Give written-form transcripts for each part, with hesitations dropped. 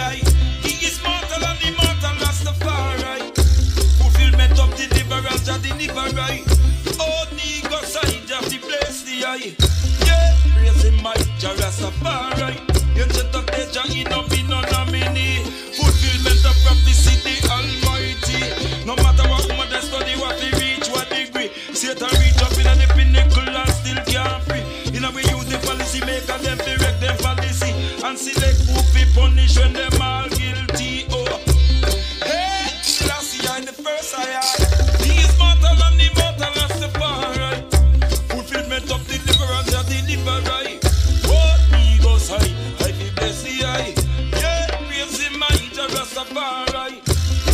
Selassie, he is mortal and immortal Rastafari. Fulfillment of deliverance and delivery. Oh, nigga side of the place the eye. Yeah, praise him my Jah Rastafari. Ancient of days Jah in no be no nominee. Fulfillment of prophecy the Almighty. No matter what woman they study, what they reach, what degree. Satan reach up in the pinnacle and still can't free. You know we use the policy maker them direct them policy and select who we punish when them all guilty. Oh, hey, Selassie in the first eye. He is mortal and immortal as the far. Fulfillment of deliverance and delivery. What he goes high, I feel bless the eye. Yeah, praise him, my Jah Rastafari.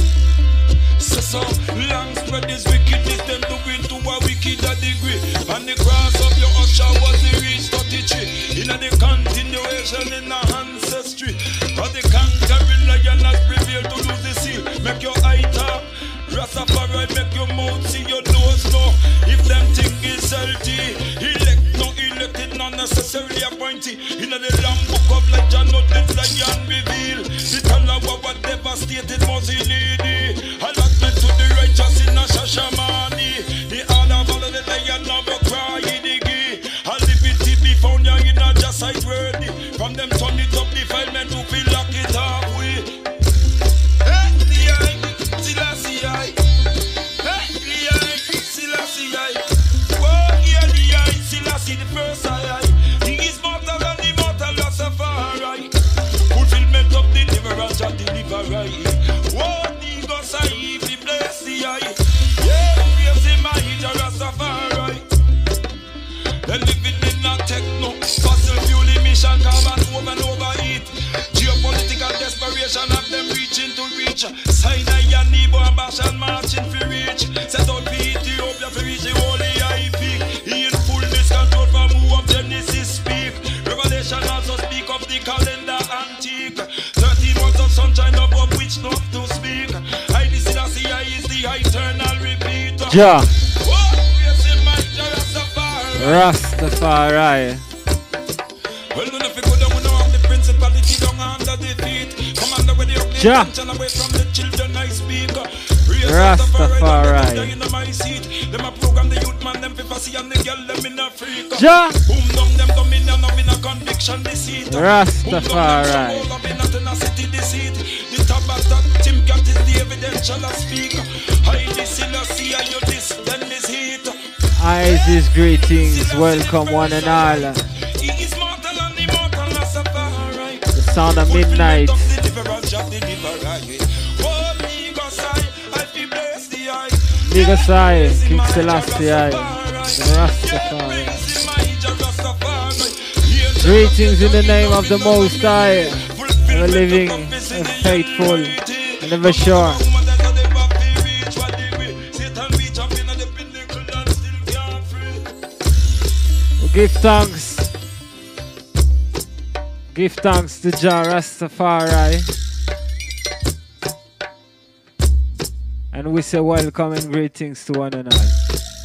So long spread this wickedness, them doing to a wickeder degree. And the cross of your usher was the reach 33. In the continuation in the ancestry. But the conquering lion has prevailed to lose the seal. Make your eye talk, Rastafari make your mouth see your nose know. If them think is healthy, elect no elected, not necessarily appointee. In the Lamb book of legend, not the lion reveal. The Talawa was devastated, Mozilini. Allotment to the righteous in a Shashamani. The other follow the lion of a cry diggy. A liberty be found ya in a just side worthy. From them turn it up defilement to feel lock it up with. Hey, the eye, Selassie eye. Hey, the eye, Selassie eye. Whoa, yeah, the eye, Selassie the first eye. He is mortal and immortal Rastafari. Fulfillment of deliverance and delivery. Whoa, the gods I if he bless the eye. Yeah, praise him, my Jah Rastafari. They living in a techno, fossil fuel emission, carbon over and overheat. Geopolitical desperation have them reaching to reach. Sinai and Nebo and Bashan marching for reach. Set out for Ethiopia for reach the holy high peak. He in fullness control from who of Genesis speak. Revelation also speak of the calendar antique. 13 months of sunshine above which not to speak. I see that CI is the eternal repeater. Ja. Oh, yes, in my Jah Rastafari. Well, if you go down, we know have the principality down under the feet. Commander with the ugly attention away from the children I speak. Rastafari. In my seat. Them a program the youth man, them fifacy and the girl, them in a freak. Ja. Boom down them dominion of in a conviction deceit. Rastafari. Boom down them in a city deceit. The tabata Tim Cat is the evidential speaker. Highly Selassie and you this, then this heat. Isis greetings, welcome one and all. The sound of midnight. Nigga Sai, King Selassie, Rastafari. Greetings in the name of the Most High, ever living, ever faithful, and ever sure. Give thanks. Give thanks to Jah Rastafari. And we say welcome and greetings to one and all.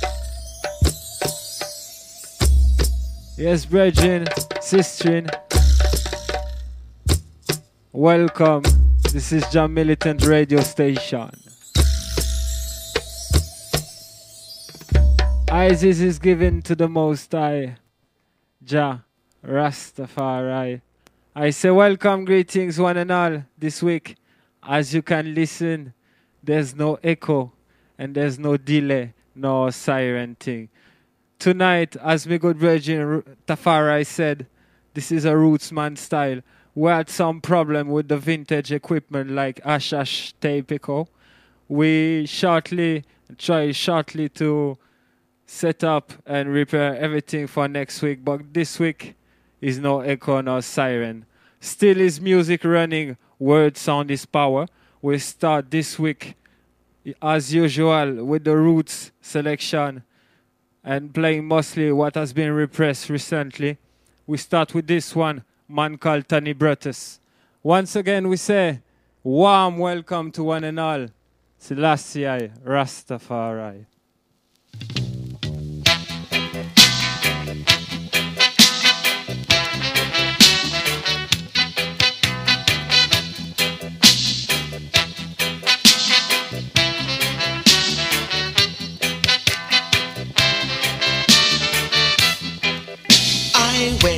Yes, brethren, sistren. Welcome. This is Jah Militant Radio Station. Isis is given to the Most High, Jah Rastafari. I say welcome, greetings one and all this week. As you can listen, there's no echo and there's no delay, no siren thing. Tonight, as my good brethren Tafari said, this is a Rootsman style. We had some problem with the vintage equipment like Ash tape echo. We try shortly to set up and repair everything for next week, but this week is no echo, no siren. Still is music running, word sound is power. We start this week as usual with the Roots selection and playing mostly what has been repressed recently. We start with this one, man called Tony Brutus. Once again we say warm welcome to one and all. Selassie Rastafari.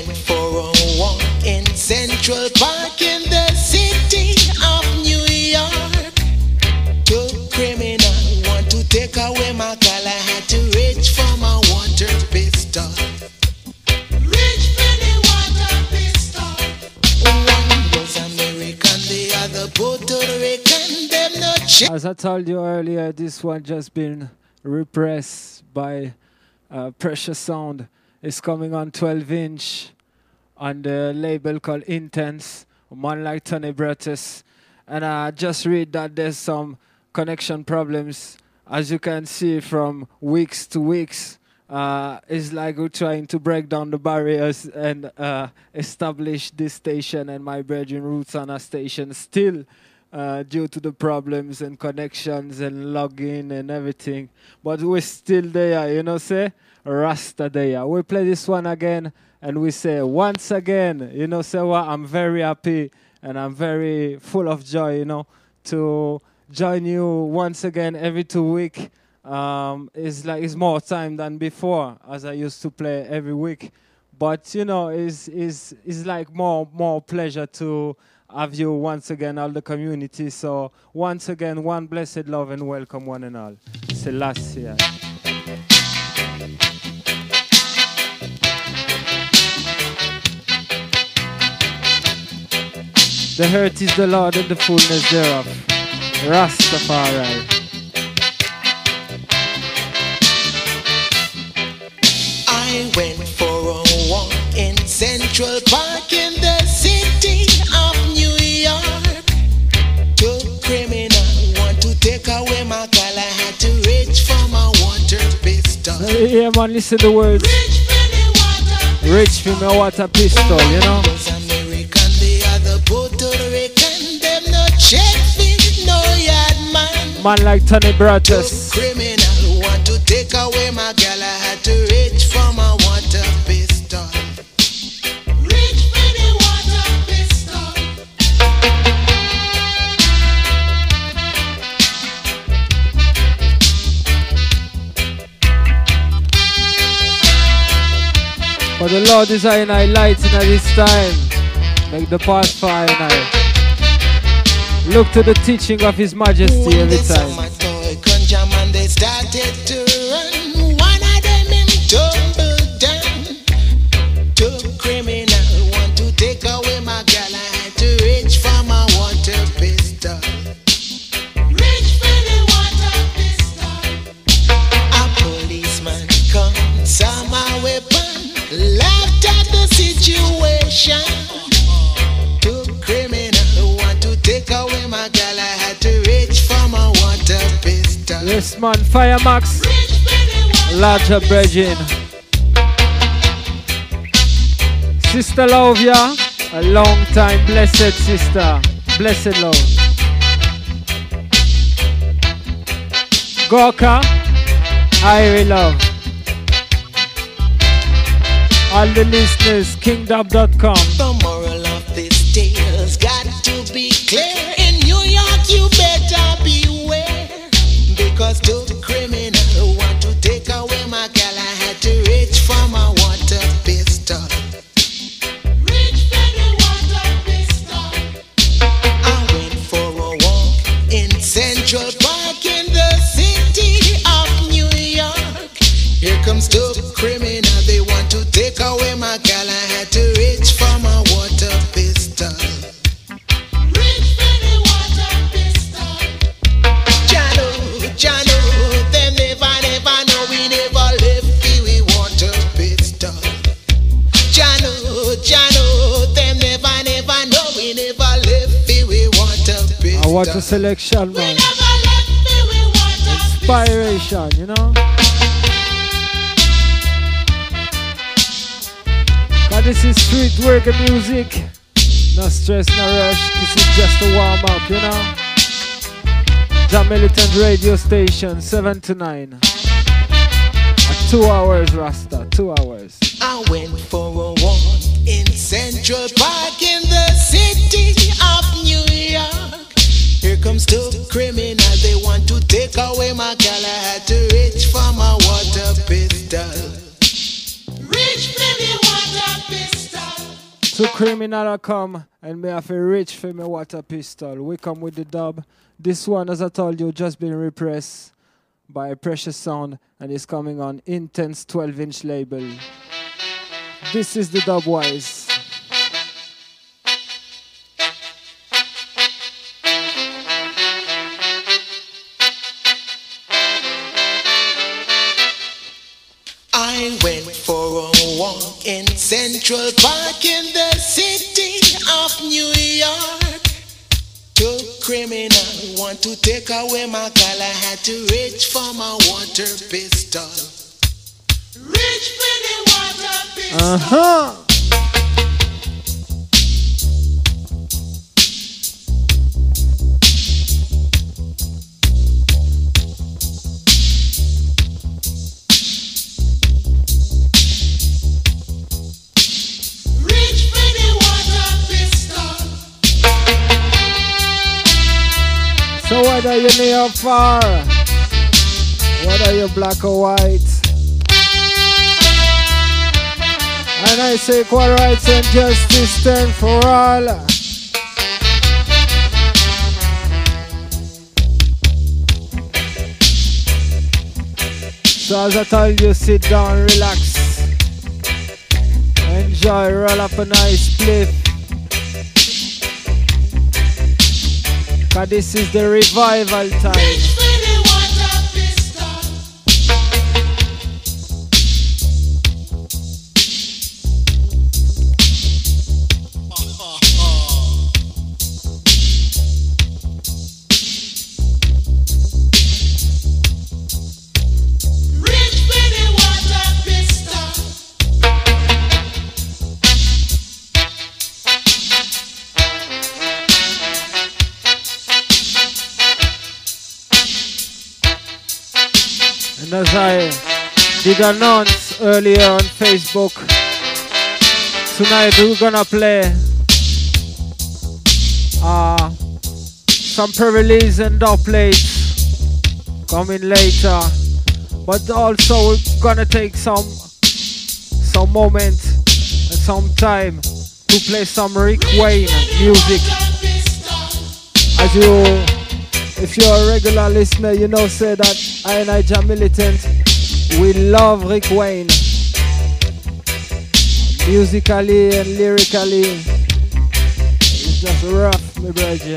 went for a walk in Central Park in the city of New York. Two criminals want to take away my car. I had to reach for my water pistol. Reach for the water pistol. One was American, the other Puerto Rican. Them no check. As I told you earlier, this one just been repressed by Pressure Sound. It's coming on 12-inch on the label called Intense, a man like Tony Bratis. And I just read that there's some connection problems. As you can see from weeks to weeks, it's like we're trying to break down the barriers and establish this station and my brethren roots on a station still due to the problems and connections and login and everything. But we're still there, you know, say? Rasta there. We play this one again and we say once again, you know, say what? I'm very happy and I'm very full of joy, you know, to join you once again every 2 weeks. It's more time than before, as I used to play every week. But you know, it's like more pleasure to have you once again, all the community. So once again, one blessed love and welcome one and all. Selassie. The earth is the Lord and the fullness thereof. Rastafari. I went for a walk in Central Park in the city of New York. Two criminals want to take away my car. I had to reach for my water pistol. Yeah, man, listen to the words. Reach for my water pistol, you know. American, the other Puerto Rican. Them no check me, no yard man. Man like Tony Bratis. Two criminals want to take away my girl. I had to reach for my water pistol. Reach for the water pistol. For the Lord is I and I lighting at this time. Make the path for I and I. Look to the teaching of His Majesty every time. My toy conjure man, they started to run. One of them him tumbled down. Two criminals want to take away my girl. I had to reach for my water pistol. Reach for the water pistol. A policeman come, saw my weapon, laughed at the situation. Two criminals want to take away my girl. I had to reach for my water pistol. Yes, man, Fire Max. Larger Bridging. Sister Lovia, a long time blessed sister. Blessed love. Gorka, I love. All the listeners, kingdom.com. The moral of this tale's got to be clear. In New York, you better beware. Because two criminals want to take away my girl. I had to reach for my water pistol. Reach for the water pistol. I went for a walk in Central Park in the city of New York. Here comes two criminals, they want to take away my girl. I had to reach for my water pistol. Reach for the water pistol. Jano, them never know we never left the water pistol. Jano, them never know we never left the water pistol. I want a selection, We man. never left the water pistol. Inspiration, you know. Cause this is street reggae music. No stress, no rush. This is just a warm up, you know. Jam Militant Radio Station, 7 to 9. 2 hours, Rasta, 2 hours. I went for a walk in Central Park in the city of New York. Here comes two criminals, they want to take away my girl. I had to reach for my water pistol. Reach for the water pistol. Two criminal come and me have a reach for me water pistol. We come with the dub. This one, as I told you, just been repressed by a Precious Sound and is coming on Intense 12-inch label. This is the Dubwise. I went for a walk in Central Park in the city of New York. Two criminals want to take away my girl. I had to reach for my water pistol. Reach for the water pistol. So whether you're near or far, whether you're black or white, and I say equal rights and justice stand for all. So as I told you, sit down, relax, enjoy, roll up a nice spliff. Cause this is the revival time. As I did announce earlier on Facebook, tonight we're gonna play some pre-release and dub plates coming later, but also we're gonna take some moment and some time to play some Rick Wayne music. As you, if you're a regular listener, you know say that I and I Jam Militant, we love Rick Wayne. Musically and lyrically, it's just rough, my brethren.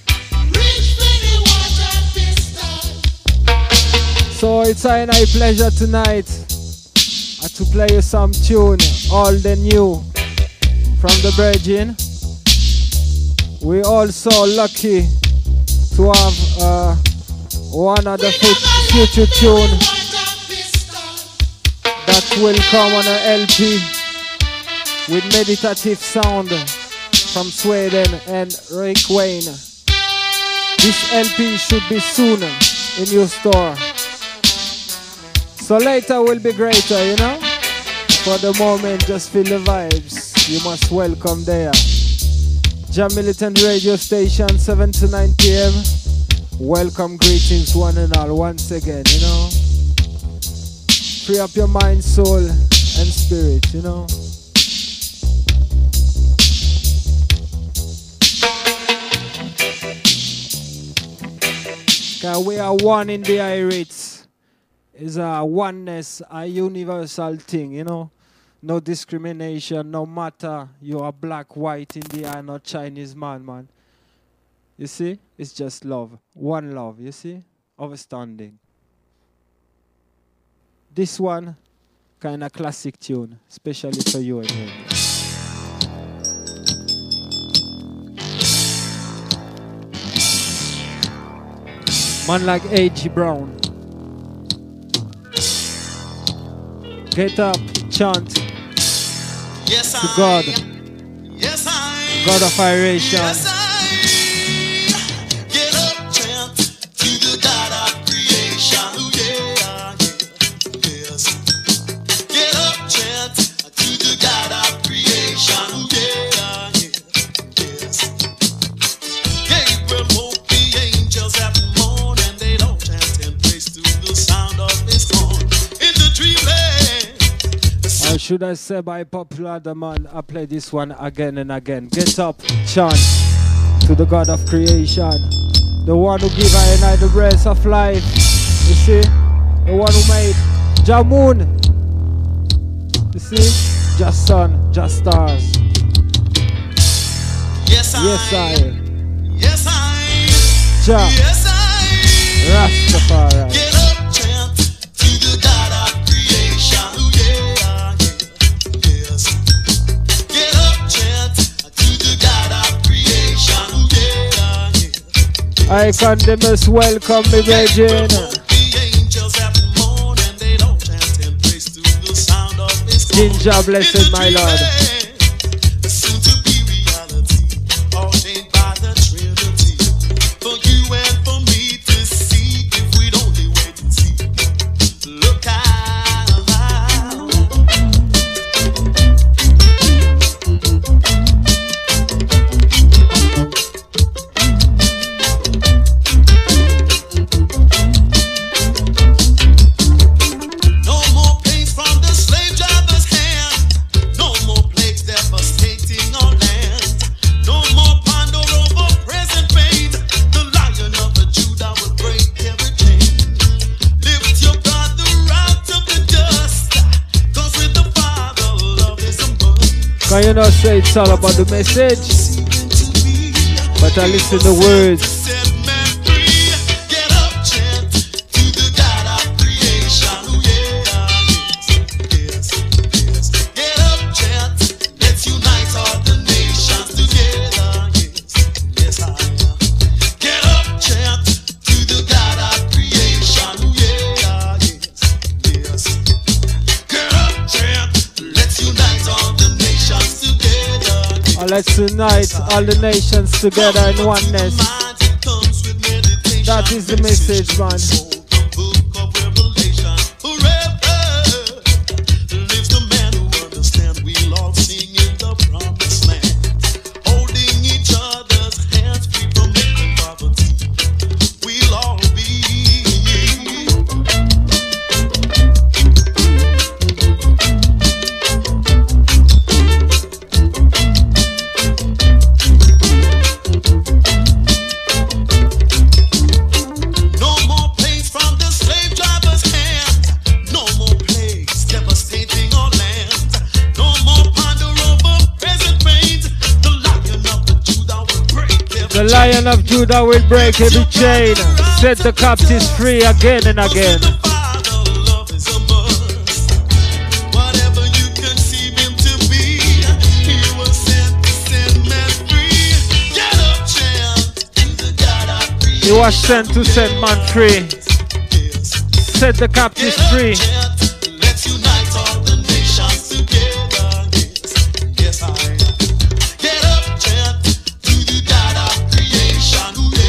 So it's I and I pleasure tonight to play you some tune, all the new from the brethren. We also lucky to have one of the future tune that will come on an LP with meditative sound from Sweden and Rick Wayne. This LP should be soon in your store. So later will be greater, you know? For the moment, just feel the vibes. You must welcome there. Jam Militant Radio Station, 7 to 9 p.m. Welcome, greetings, one and all, once again, you know. Free up your mind, soul, and spirit, you know. Cause we are one in the Irites. It's a oneness, a universal thing, you know. No discrimination, no matter you are black, white, Indian, or Chinese man. You see? It's just love. One love, you see? Understanding. This one, kind of classic tune, especially for you again. Man like A.G. Brown. Get up, chant. Yes, to God. Yes, I. God of iration. Yes, I. Get up, chant to the God of creation. Oh, yeah, yes. Get up, chant to the God of creation. Oh, yeah, yes. Gabriel woke the angels at morn, and they don't chant and praise to the sound of his horn. In the dreamland. should I say by popular demand, I play this one again and again. Get up, chant to the God of creation, the one who give I and I the breath of life. You see, the one who made Jah Moon. You see, just sun, just stars. Yes, Yes, I. Jah. Yes, I. Rastafari. Get up, chant to the God of creation. Yeah, yes. Get up, chant to the God of creation. Yeah. I condemn welcome me, Virgin. The angels at the morn and they don't chant and praise to the sound of his horn. Ginger, blessed my Lord. Soon to be reality, ordained by the Trinity. For you and for me to see, if we'd only wait and see. Look out. No more pains from the slave driver's hand. No more plagues devastating our land. No more ponder over present pain. The Lion of the Judah will break every chain. Lift your brother out of the dust. Cause with the Father, love is a must. Can you not say it's all about the message? But I listen to the words. Set man free. Get up, chant to the God of creation. Yes. Get up, chant. Let's unite all the nations together. Yes, I. Get up, chant to the God of creation. Yes. Get up, chant. Let's unite all the nations together. Let's unite all the nations together in oneness. That is the message, man. The Lion of Judah will break every chain, set the captives free again and again. He was sent to set man free, set the captives free. Let's unite all the nations together. Yes, I. Get up, chant to the God of creation.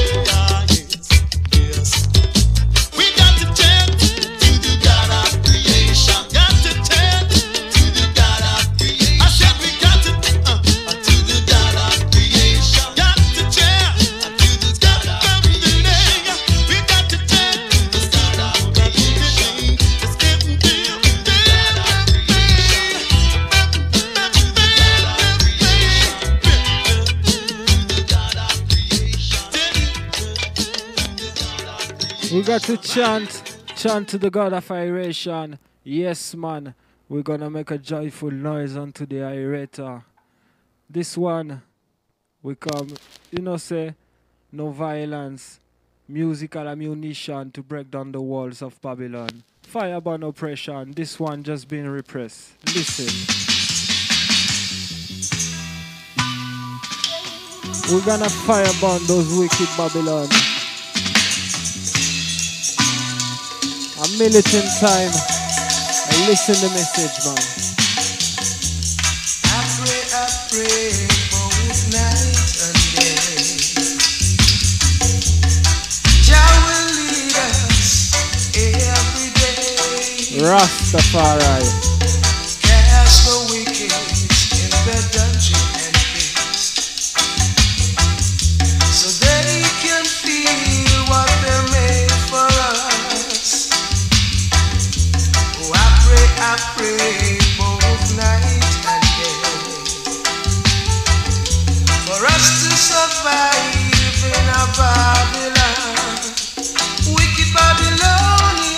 Yes. We got to chant to the God of creation. Got to chant to the God of creation. I said we got to the God of creation. Got to chant to the God of creation. We got to chant to the God of creation. Let's get into the God of creation. We got to chant to the God of iration. Yes, man. We're gonna make a joyful noise unto the irator. This one, we come, say, no violence, musical ammunition to break down the walls of Babylon. Fire burn oppression. This one just being repressed. Listen. We're gonna fire burn those wicked Babylon. A militant time. And listen the message, man. I pray for his night and day. Jah will lead us every day. Rastafari. Cast the wicked in the dungeon and pit, so they can feel what they're made for us. Oh, I pray for his survive in a Babylon. Wicked Babylonians,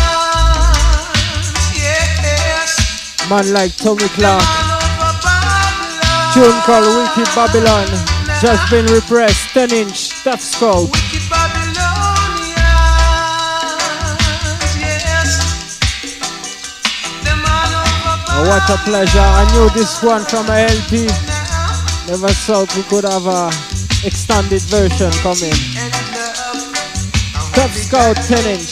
yes. Man like Tommy The Clark. man over Babylon. Tune called Wicked Babylon. Just been repressed. 10-inch. Tough Scout. Wicked Babylonians, yes. The man over Oh, Babylon. what a pleasure. I knew this one from a LP. Never thought we could have a extended version coming. And love, Tough Scout 10-inch.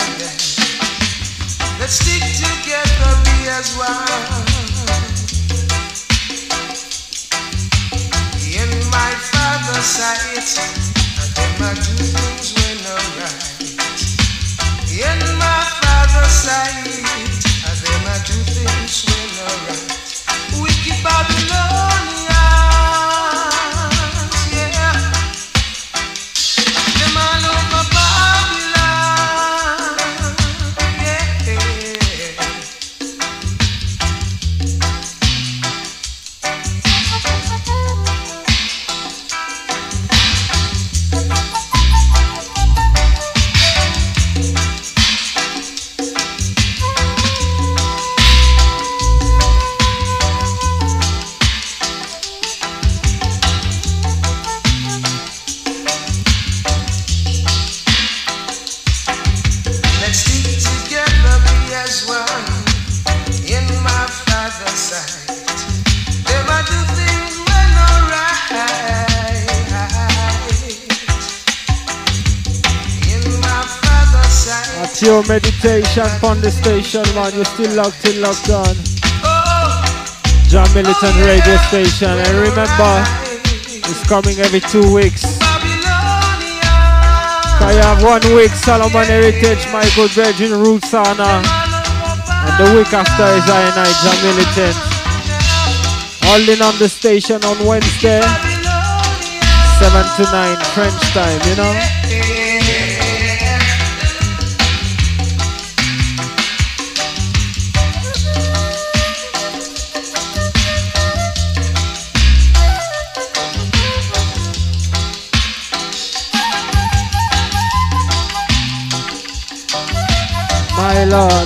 let's stick together, be as one. In my Father's sight, and them I do things when alright. In my Father's sight, and them I do things when alright. Wicked Babylonians, yeah. Them all over Babylon, yeah. Let's stick together, be as one. In my Father's sight, them I do things when alright. In my Father's sight, That's your meditation on the station, man. You're still locked in, locked on. oh, John Militant Radio Station. And remember, it's coming every 2 weeks. Babylonian, I have 1 week Solomon Heritage, my good virgin Roots Anna. And the week after is I and I, John Militant. Holding on the station on Wednesday, 7 to 9 French time, you know? My Lord.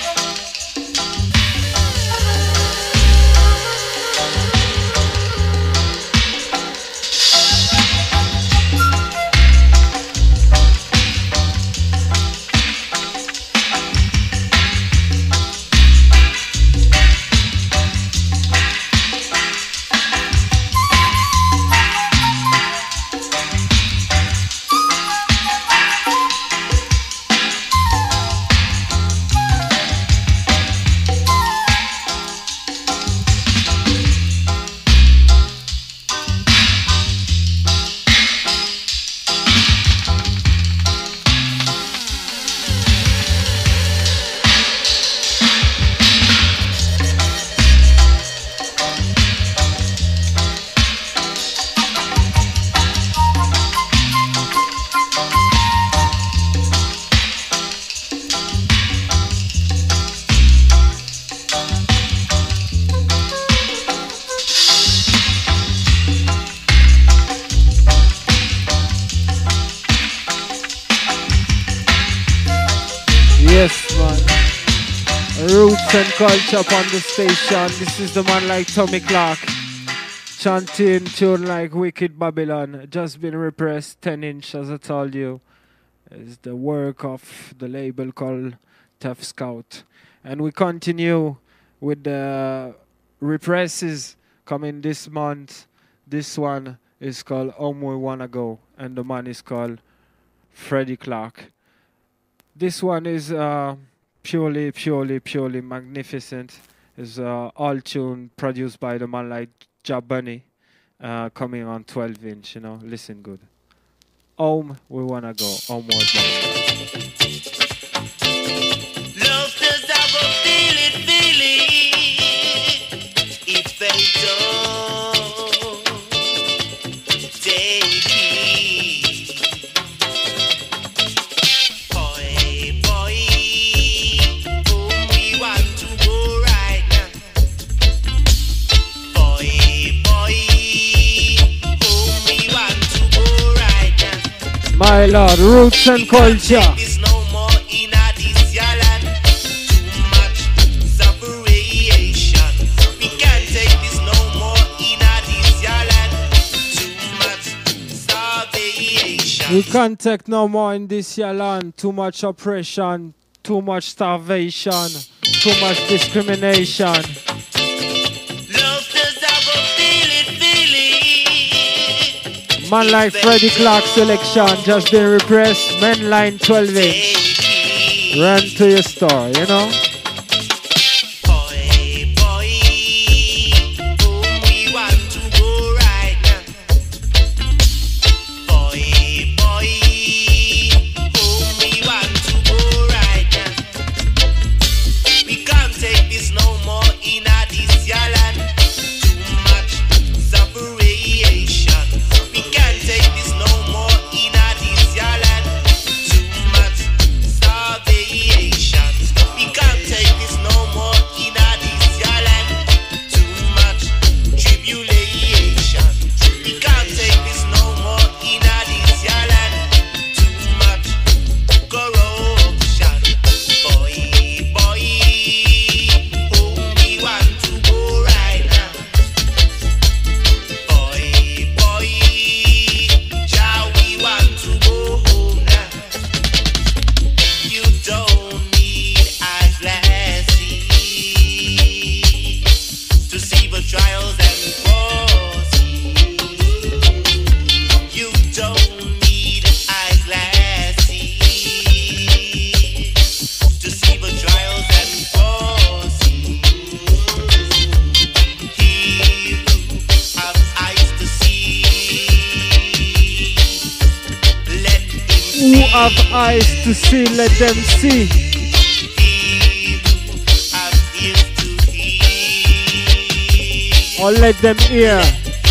Yes, man. Roots and culture upon the station. This is the man like Tommy Clark. Chanting tune like Wicked Babylon. Just been repressed 10-inch, as I told you. It's the work of the label called Tough Scout. And we continue with the represses coming this month. This one is called Home We Wanna Go. And the man is called Freddie Clark. This one is purely magnificent. It's all tune produced by the man like Jabunny, coming on 12-inch, you know. Listen good. Home We Wanna Go. Home We Wanna Go. Love does have a feeling. If they don't take heed, boy, home we want to go right now. Boy, home we want My Lord, roots and culture. This no more in a this ya land. Too much separation. We can't take this no more in a this ya land. Too much starvation. We can't take no more in this here land. Too much oppression, too much starvation, too much discrimination. Love does have a feeling. Man like Freddie Clark selection just been repressed. Men line 12 inch. Run to your store, you know. Boy, boy, home we want to go right now. Boy, boy, home we want to go right now. We can't take this no more in a this ya land. Too much separation. We can't take this no more in a this ya land. Too much starvation. We can't take this no more in a this ya land. Too much tribulation. We can't take this no more in a this ya land. Too much corruption. Boy, boy, home we want to go right now. Boy, boy, child, we want to go home now. You don't need eyeglasses to see the trials and crosses. You don't need eyeglasses to see the trials and crosses. He who have eyes to see, let him Who see. have eyes to see, let them see. He who have ears to hear, Or let them hear.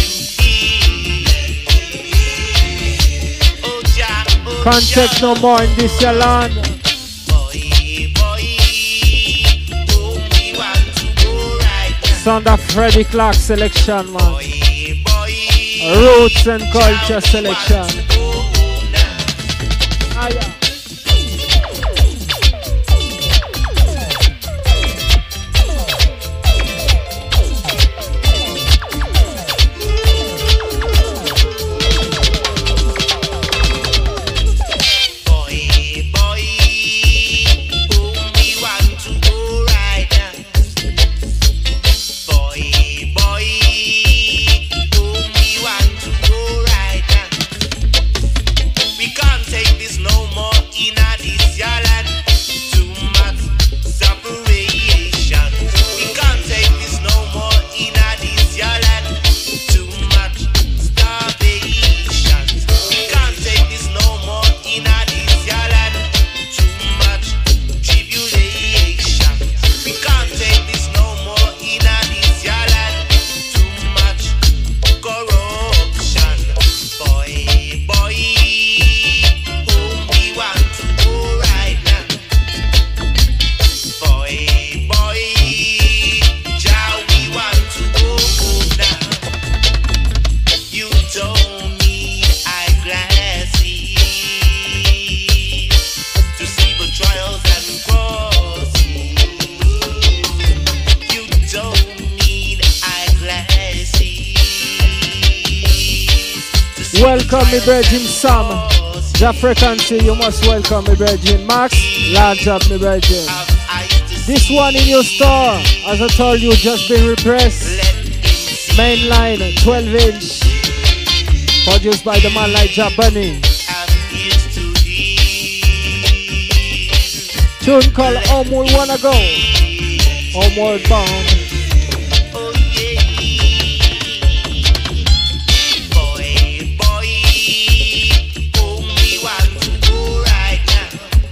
oh Jah, oh Can't take Jah. no more in this here land. Boy, boy, home we want to go right now. Sound of Freddie Clark selection, man. Boy, boy, Roots and Jah, culture we selection. want to go home now. Aya. Boy, boy, home we want to go right now. Boy, boy, home we want to go right now. We can't take this no more in a this ya land. Too much separation. We can't take this no more in a this ya land. Too much starvation. We can't take this no more in a this ya land. Too much tribulation. We can't take this no more in a this ya land. Too much corruption. Boy, boy, home we want to go right now. Boy, boy, Jah, we want to go home now. You don't need eyeglasses to see the trials and crosses. You don't need eyeglasses to see Welcome me the trials Virgin and Sam. crosses. The frequency, you must welcome me Virgin Max. Large up me Virgin. Have eyes to This see. one in your store, as I told you, just been repressed. Let him see. Mainline 12 inch. Produced by the man like Jabani. Have ears to hear. Tune called Home We Wanna Go. Homeward Bound. Oh yeah. Boy, boy, home we want to go right now.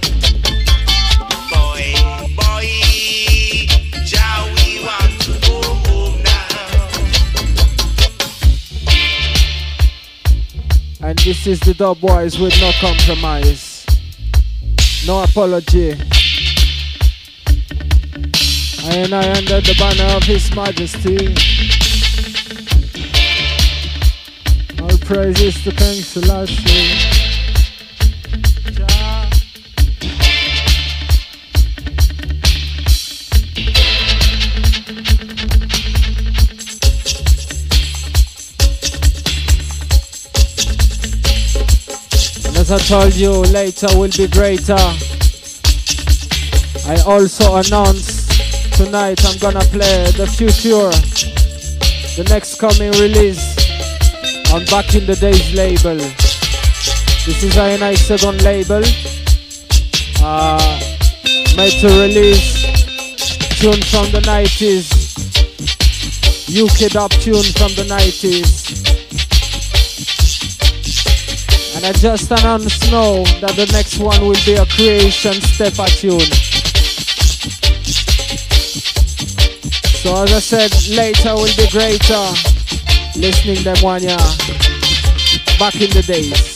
Boy, boy, Jah, we want to go home now. And this is the Dub Boys with no compromise. No apology. I under the banner of His Majesty. All praises to King Selassie. As I told you, later will be greater. I also announced tonight I'm gonna play the future, the next coming release on Back in the Days label. This is INI second label, made to release tune from the 90s, UK dub tune from the 90s. And I just announced now that the next one will be a Creation Stepper tune. So as I said, later will be greater. Listening them one year. Back in the days.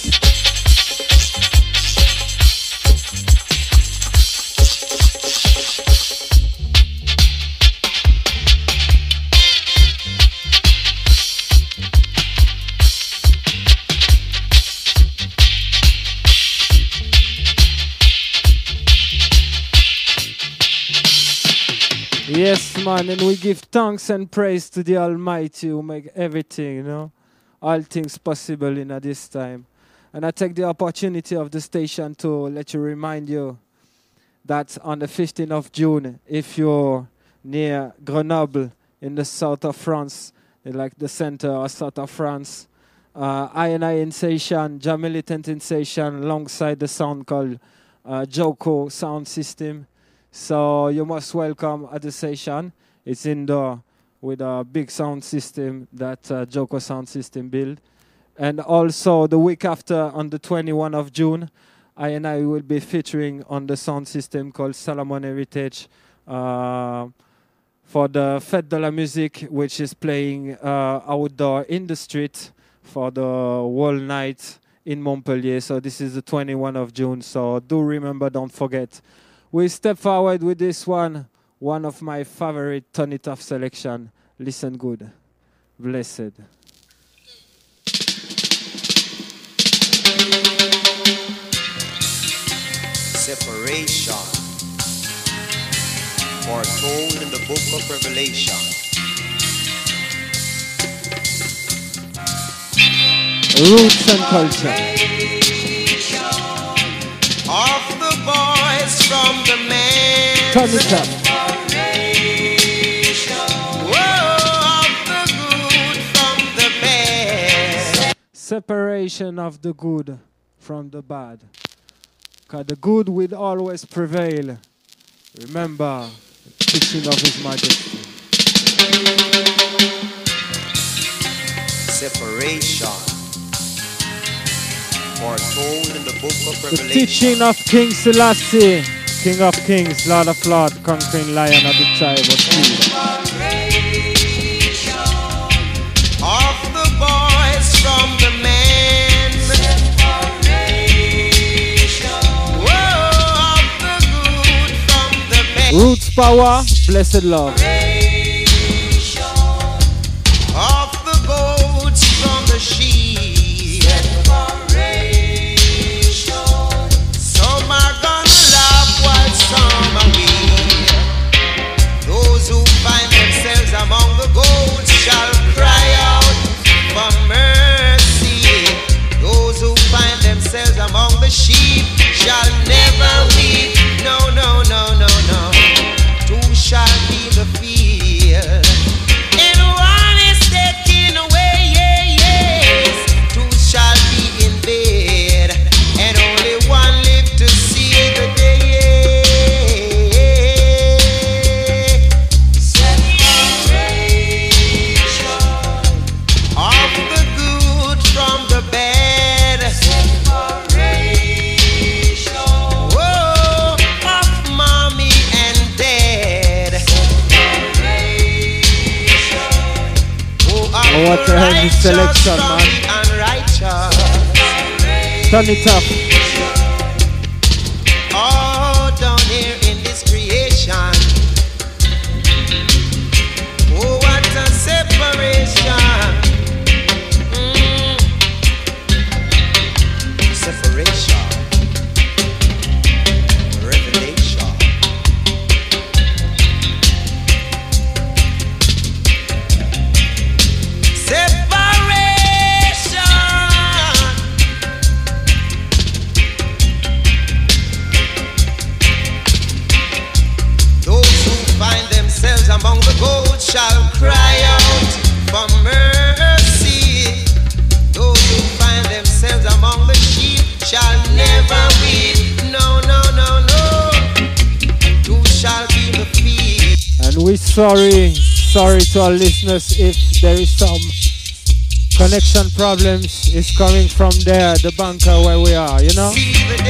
Yes, man, and we give thanks and praise to the Almighty who make everything, you know, all things possible in at this time. And I take the opportunity of the station to let you remind you that on the 15th of June, if you're near Grenoble in the south of France, like the center or south of France, INI in session, Jah Militant in session, alongside the sound called Joko Sound System. So you must welcome at the session. It's indoor with a big sound system that Joko Sound System built. And also the week after, on the 21st of June, I will be featuring on the sound system called Salomon Heritage for the Fête de la Musique, which is playing outdoor in the street for the whole night in Montpellier. So this is the 21st of June. So do remember, don't forget. We step forward with this one of my favorite Turn It Off selection. Listen good. Blessed. Separation, foretold in the book of Revelation. Roots and culture. Of the boys from the man. Turn it up. Whoa, of the good from the bad. Separation of the good from the bad. Because the good will always prevail. Remember, the teaching of His Majesty. Separation. Foretold in the book of Revelation. The teaching of King Selassie, King of Kings, Lord of Lords, conquering lion of the tribe of Judah. Of the boys from the man. Whoa, of the good from the bad. Roots power, blessed love. Of the goats from the sheep. Among the goats shall cry out for mercy. Those who find themselves among the sheep shall never weep. No, no, no, no, no. Two shall be the field, and one is taken away. Yes, two shall be in bed, and only one live to see the day. What the hell is selection, man? Turn it up. Oh, down here in this creation. Oh, what a separation. Separation. Revelation. Separation. sorry to our listeners if there is some connection problems. It's coming from there, the bunker where we are, you know?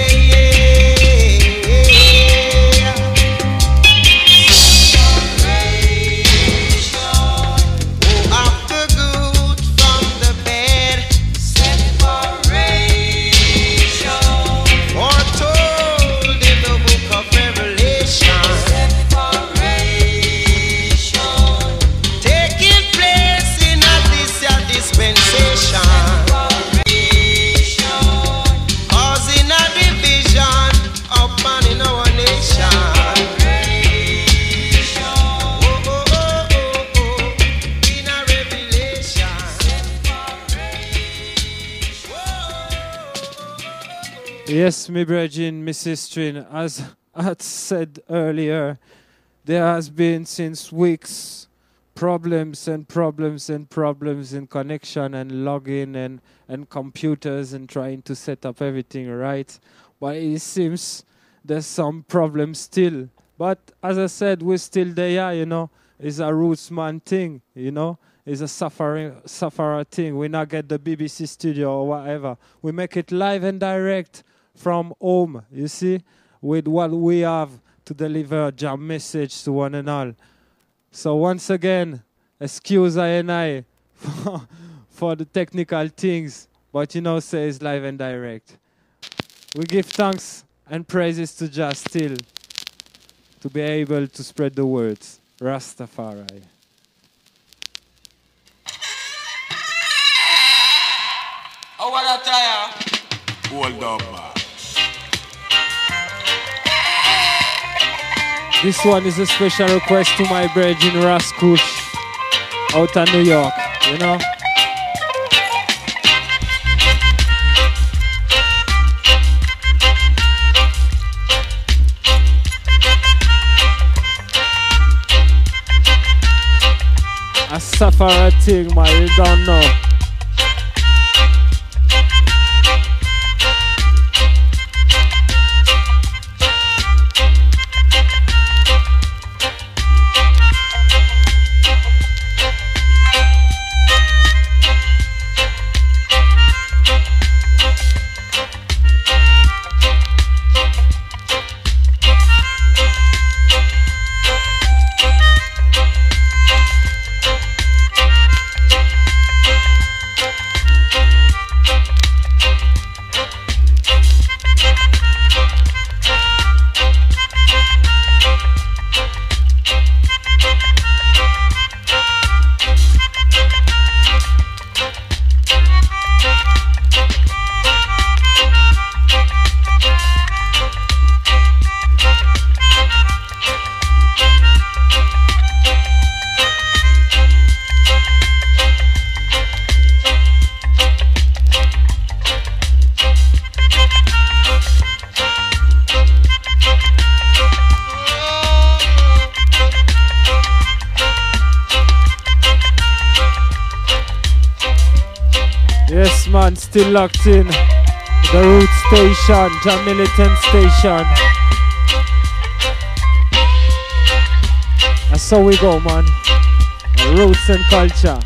Yes, me brethren, me sister, as I said earlier, there has been since weeks problems in connection and login and computers and trying to set up everything right. But it seems there's some problems still. But as I said, we're still there, you know. It's a roots man thing, you know. It's a sufferer thing. We not get the BBC studio or whatever. We make it live and direct from home, you see, with what we have to deliver a jam message to one and all. So once again, excuse I for the technical things, but you know, say it's live and direct. We give thanks and praises to Jah still to be able to spread the words. Rastafari. Oh, what a tire. Hold up, man. This one is a special request to my brethren Raskush out of New York, you know. A sufferer thing, man, you don't know. Yes, man, still locked in. The Root Station, Jah Militant Station. That's how we go, man. Roots and culture.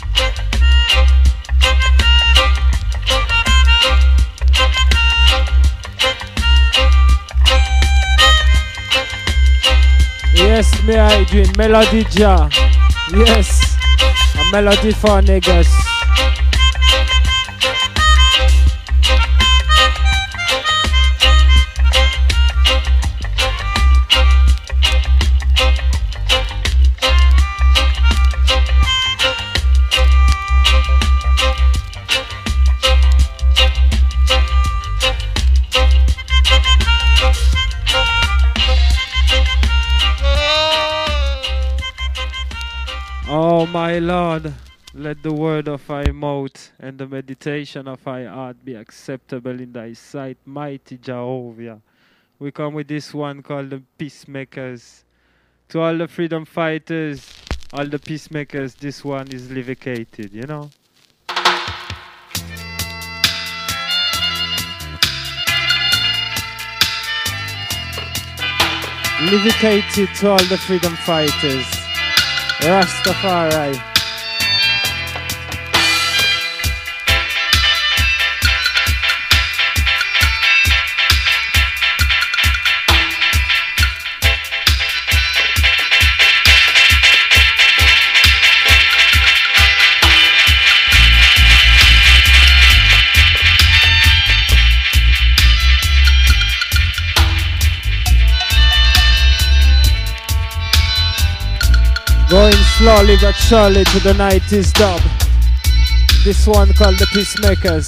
Yes, me I doing melody Jah. Yes, a melody for niggas. Oh my Lord, let the word of thy mouth and the meditation of thy heart be acceptable in thy sight, mighty Jehovah. We come with this one called the Peacemakers. To all the freedom fighters, all the peacemakers, this one is livicated, you know. Livicated to all the freedom fighters. Rastafari. Going slowly but surely to the 90s dub. This one called The Peacemakers.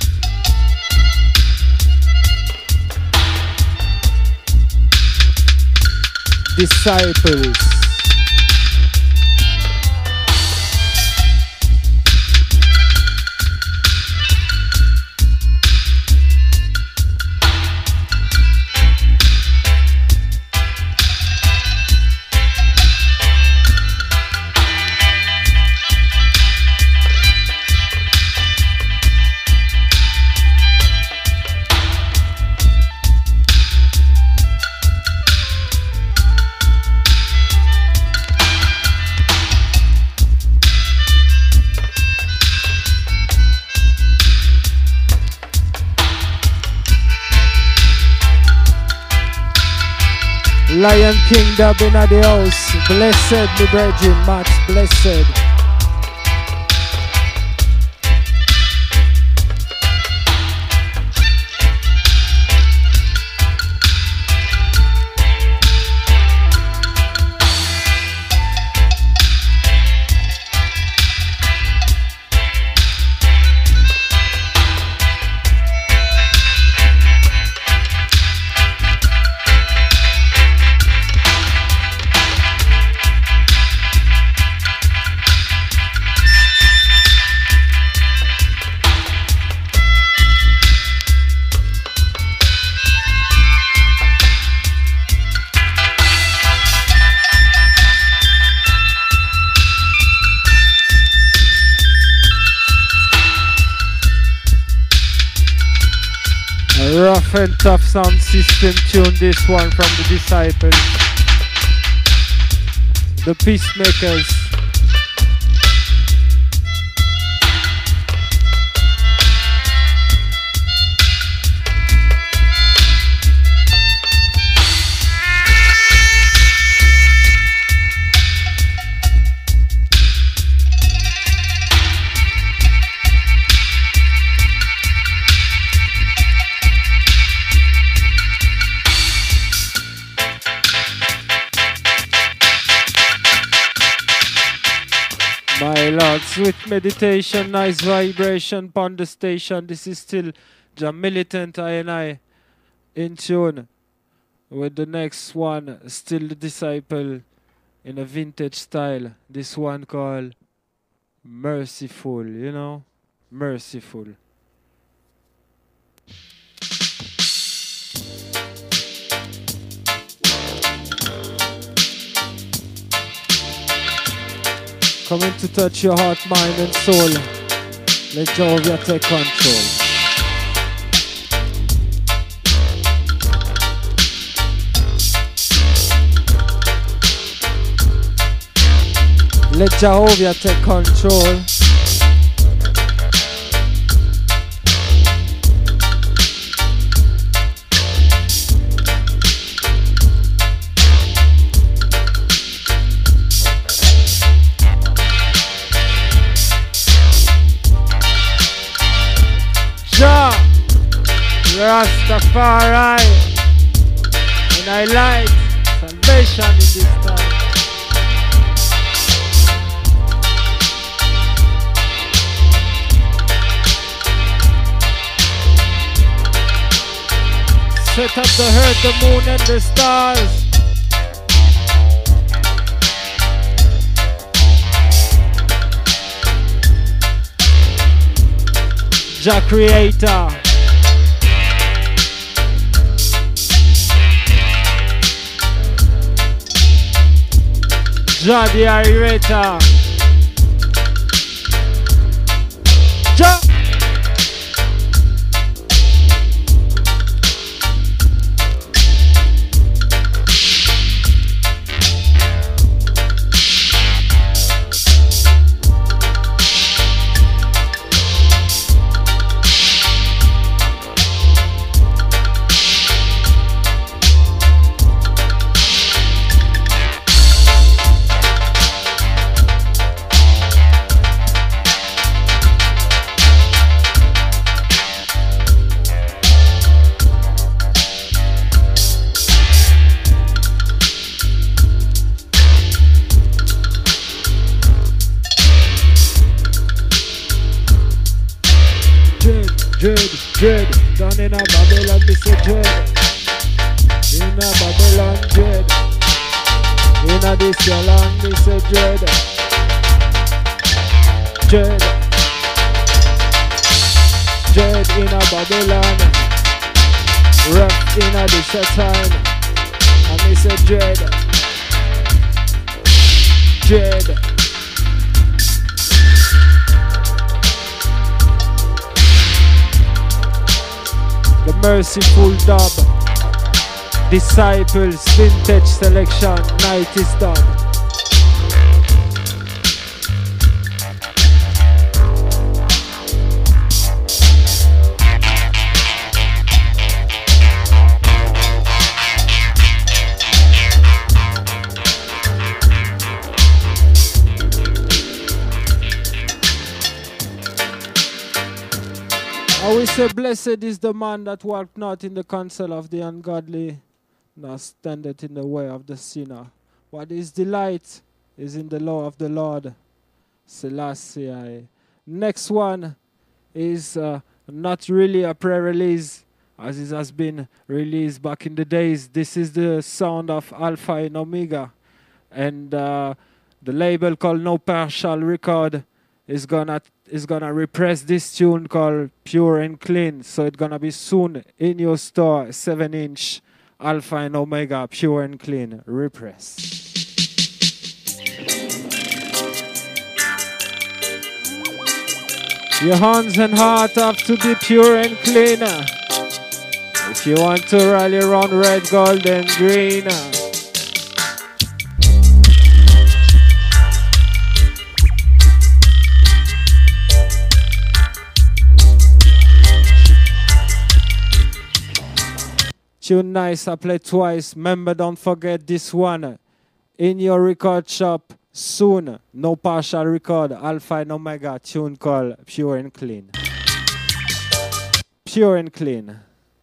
Disciples. Lion King dub in the house. Blessed, me brethren, Max, blessed. Rough and tough sound system tune, this one from the Disciples. The Peacemakers. My Lord, sweet meditation, nice vibration, ponder station. This is still the militant I in tune with the next one, still the Disciple in a vintage style. This one called Merciful, you know, Merciful. Coming to touch your heart, mind and soul. Let Jehovah take control. Let Jehovah take control. Rastafari, and I light salvation in this time. Set up the earth, the moon and the stars. Jah Creator. Jah the Irritator. Jah. dread, down in a Babylon, me say dread. In a Babylon, dread. In a this your land, me say dread. Dread. Dread in a Babylon. Rough in a this your time. And me say dread. Dread. The merciful dub. Disciples, vintage selection, night is done. I will say, blessed is the man that walked not in the counsel of the ungodly, nor standeth in the way of the sinner. What his delight is in the law of the Lord. Selassie. Next one is not really a pre-release, as it has been released back in the days. This is the sound of Alpha and Omega. And the label called No Partial Record is gonna repress this tune called Pure and Clean. So it's gonna be soon in your store, 7-inch Alpha and Omega, Pure and Clean, repress. Your hands and heart have to be pure and clean. If you want to rally around red, gold and green. Tune nice, I play twice. Remember, don't forget this one. In your record shop soon. No Partial Record, Alpha and Omega, tune called Pure and Clean. Pure and Clean.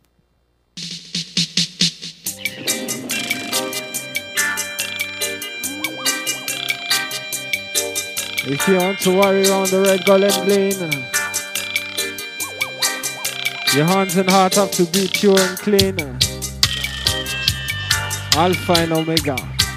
If you want to worry around the red, gold and green, your hands and heart have to be pure and clean. Alpha and Omega.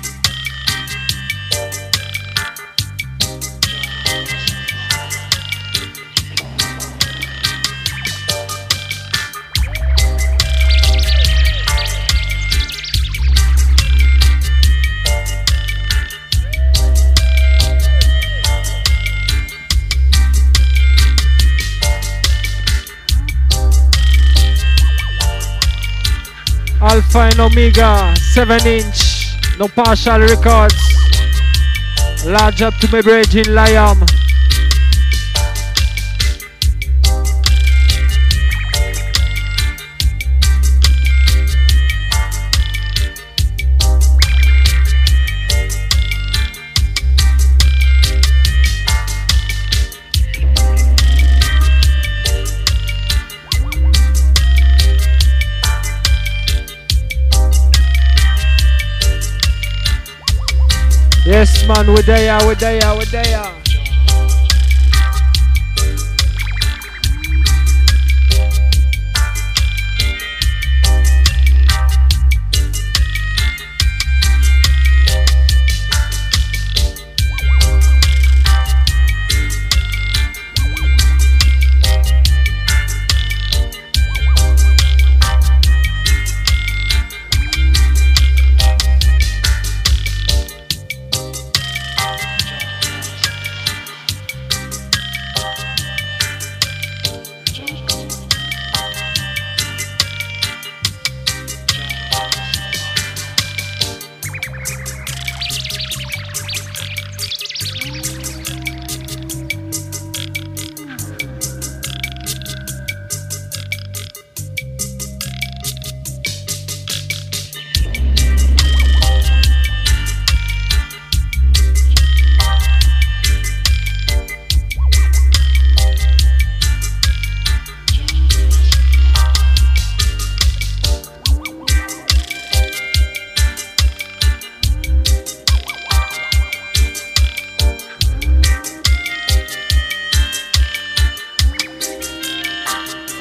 Alpha and Omega, 7-inch, No Partial Records. Large up to my bridge in Liam. Yes, man, we're there.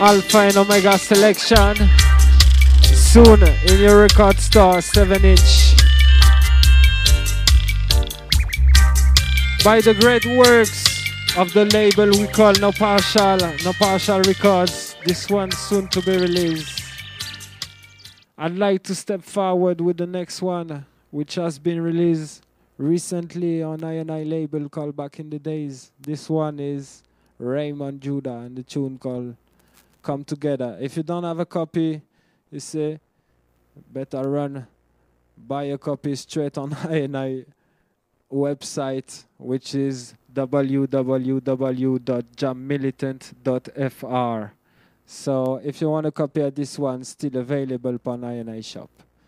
Alpha and Omega selection. Soon in your record store, 7-inch. By the great works of the label we call No Partial Records. This one soon to be released. I'd like to step forward with the next one, which has been released recently on I&I label called Back in the Days. This one is Raymond Judah and the tune called Come Together. If you don't have a copy, you say better run, buy a copy straight on I&I website, which is www.jammilitant.fr. So if you want a copy of this one, still available on I&I shop.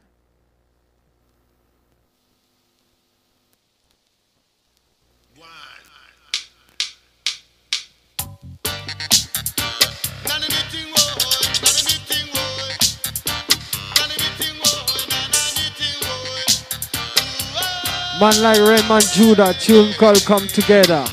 Man like Raymond Judah, tune called Come Together.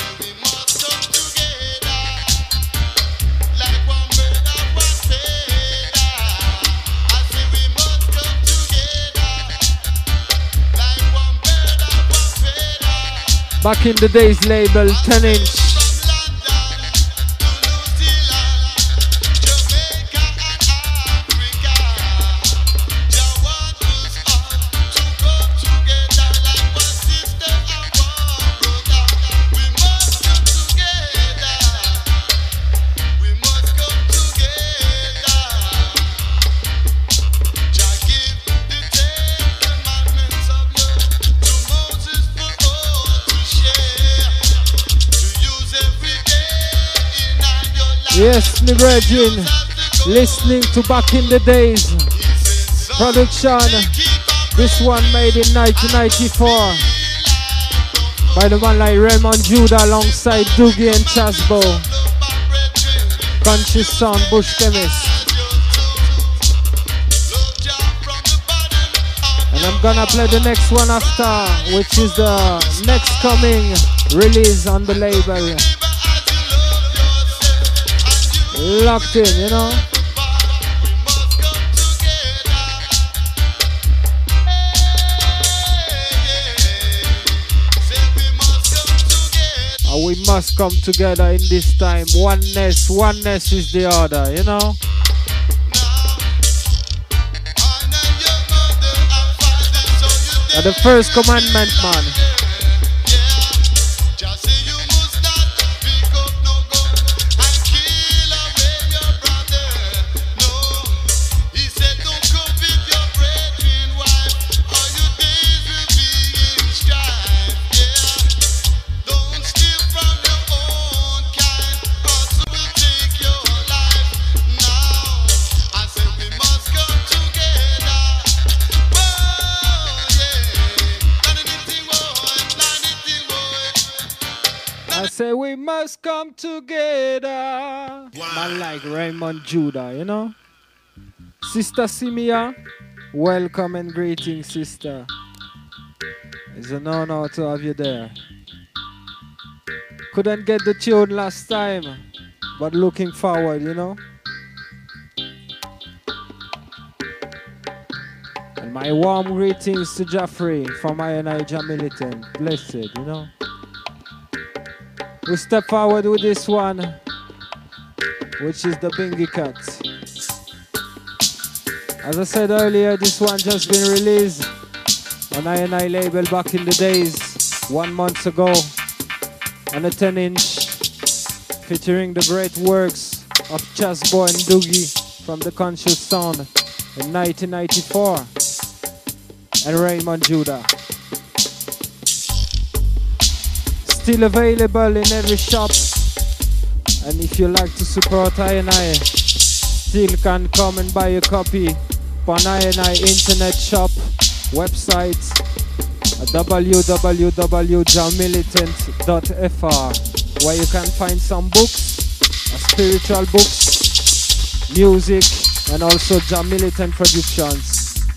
Back in the Days label, 10-inch. Yes, me brethren, listening to Back in the Days production. This one made in 1994 by the man like Raymond Judah alongside Doogie and Chasbo. Conscious Sound, Bush Chemist. And I'm gonna play the next one after, which is the next coming release on the label. Locked in, you know. And we must come together in this time. Oneness is the order, you know. And the first commandment, man. Say we must come together. Wow. Man like Raymond Judah, you know. Sister Simia, welcome and greetings, sister. It's an honor to have you there. Couldn't get the tune last time, but looking forward, you know. And my warm greetings to Jeffrey from I&I Jammilitant. Blessed, you know. We step forward with this one, which is the Bingy Cut. As I said earlier, this one just been released on I&I label Back in the Days 1 month ago on a 10-inch, featuring the great works of Chasbo and Doogie from the Conscious Sound in 1994 and Raymond Judah. Still available in every shop, and if you like to support I&I, still can come and buy a copy on I&I internet shop website at www.jammilitant.fr, where you can find some books, spiritual books, music, and also Jammilitant productions.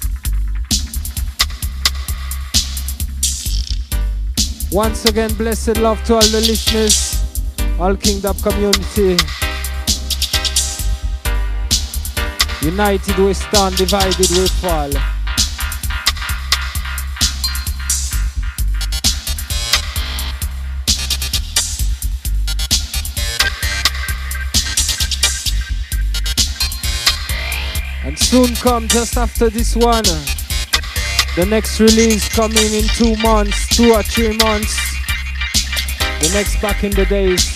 Once again, blessed love to all the listeners, all Kingdom community. United we stand, divided we fall. And soon come just after this one, the next release coming in 2 months, 2 or 3 months. The next Back in the Days.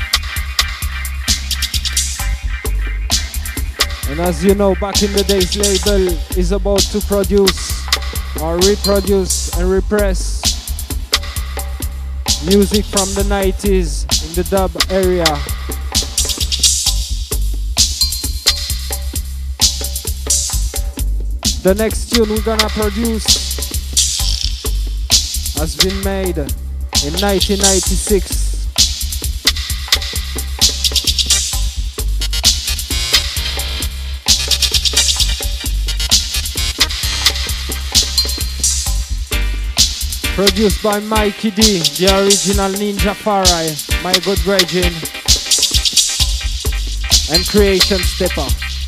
And as you know, Back in the Days label is about to produce or reproduce and repress music from the 90s in the dub area. The next tune we're gonna produce has been made in 1996. Produced by Mikey D, the original Ninja Farai, my good brethren, and Creation Stepper.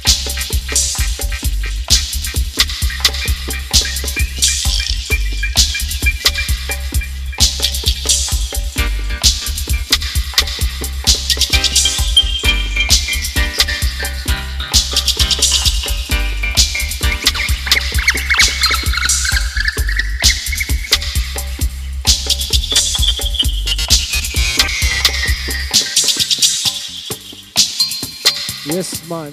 Yes, man.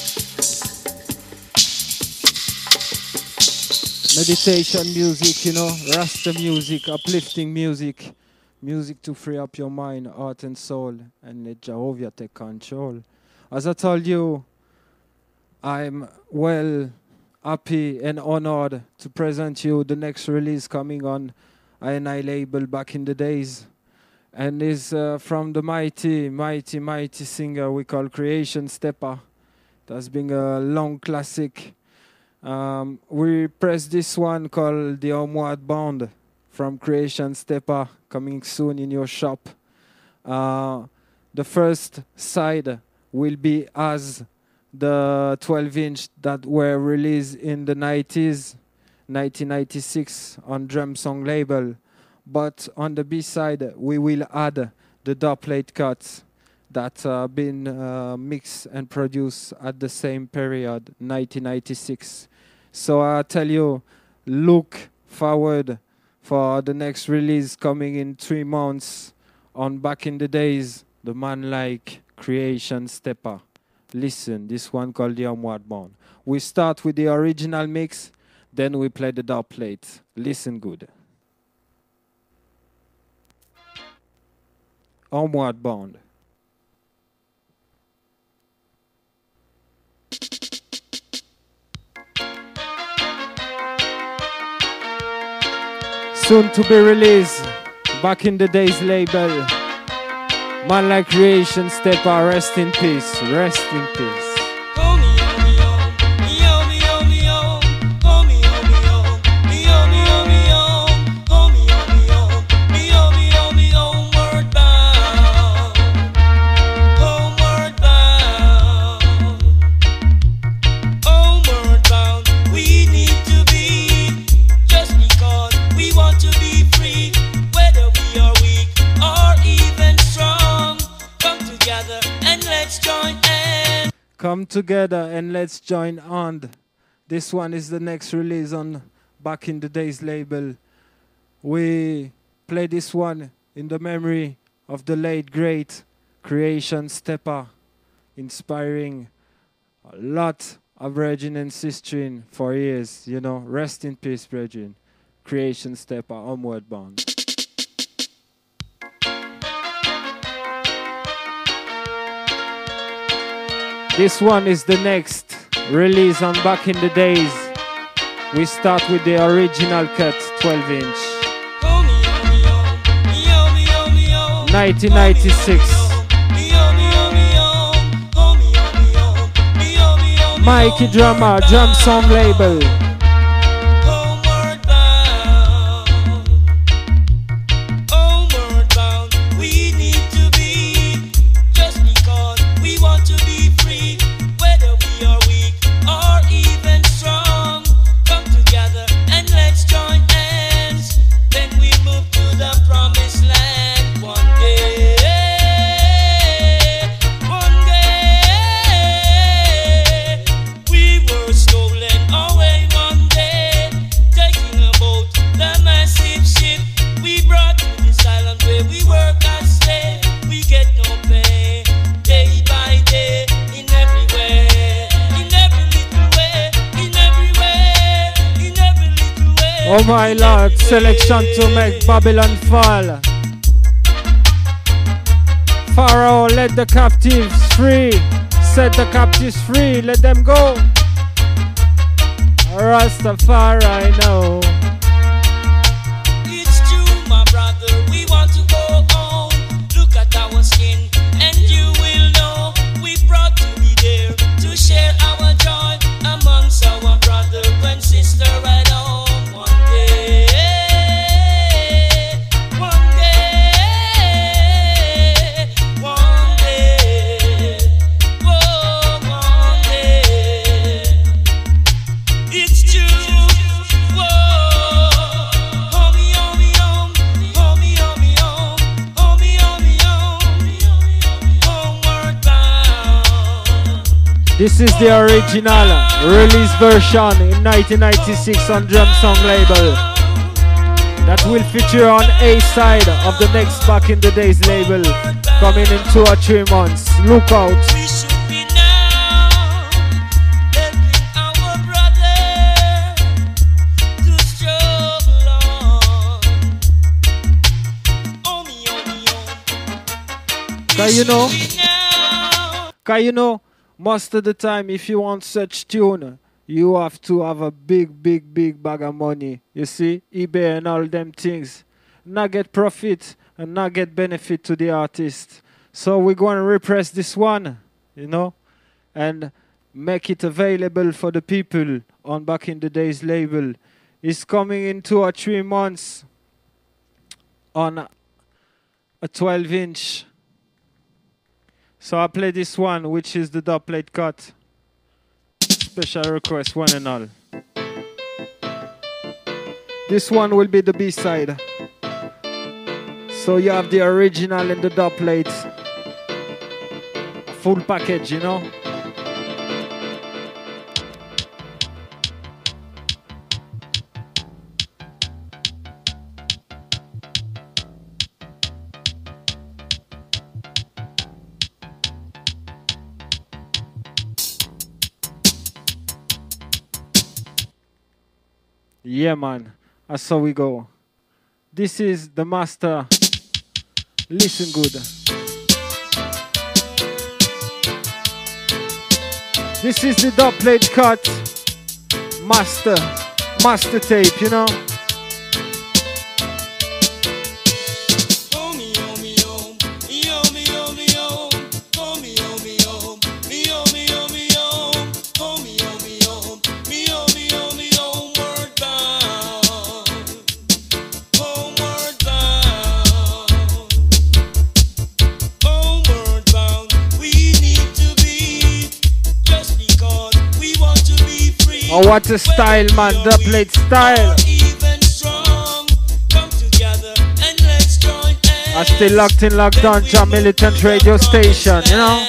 Meditation music, you know, Rasta music, uplifting music. Music to free up your mind, heart and soul, and let Jehovah take control. As I told you, I'm well happy and honored to present you the next release coming on INI label Back in the Days. And is from the mighty singer we call Creation Stepper. It has been a long classic. We pressed this one called The Homeward Bound from Creation Stepper, coming soon in your shop. The first side will be as the 12-inch that were released in the 90s, 1996 on Drum Song label. But on the B-side, we will add the dubplate cuts that have been mixed and produced at the same period, 1996. So I tell you, look forward for the next release coming in 3 months on Back in the Days, the man like Creation Stepper. Listen, this one called The Homeward Bound. We start with the original mix, then we play the dubplate. Listen good. Homeward Bound. Soon to be released, Back in the Days label. Man like Creation Stepper, rest in peace, rest in peace. Come together and let's join on. This one is the next release on Back in the Days label. We play this one in the memory of the late great Creation Stepper, inspiring a lot of Virgin and Sistine for years, you know. Rest in peace, Virgin. Creation Stepper, Homeward Bound. This one is the next release on Back in the Days. We start with the original cut, 12-inch. 1996. Mikey Drummer, Drum Song label. Just because we want to be free, whether we are weak or Oh my Lord, selection to make Babylon fall. Pharaoh, let the captives free. Set the captives free, let them go. Rastafari now. It's true, my brother, we want to go home. Look at our skin, and you will know we brought to be there to share our joy amongst our brother and sister at home. One day, one day, one day, whoa, one day. It's true, whoa. Homie, homie, home, homie, homie, home, homie, homie, home, homeward bound. This is the original release version in 1996 on Drum Song label. That will feature on A side of the next Back in the Days label, coming in 2 or 3 months. Look out. We should be now helping our brother to struggle on. Homie, homie, home. Cause you know, We now. cause you know, most of the time if you want such tune, you have to have a big bag of money. You see, eBay and all them things. Not get profit and not get benefit to the artist. So we're going to repress this one, you know, and make it available for the people on Back in the Days label. It's coming in 2 or 3 months on a 12-inch. So I play this one, which is the dub plate cut. Special request, one and all. This one will be the B-side. So you have the original and the dub plate. Full package, you know. Yeah, man. That's how we go. This is the master. Listen good. This is the dub plate cut. Master tape, you know. Homie, homie, home, homie, homie, home, homie, homie, home, homie, homie, home, homie, homie, home, homie, homie, homeward bound, homeward bound, homeward bound. We need to be just because we want to be free. Oh, what a style, man. Dub plate style. Even strong, come together and let's join hands. I still locked in, locked on, Jam Militant Radio Station, you know.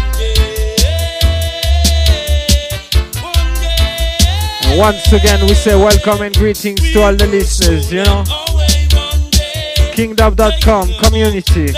And once again, we say welcome and greetings to all the listeners, you know. KingDub.com, community.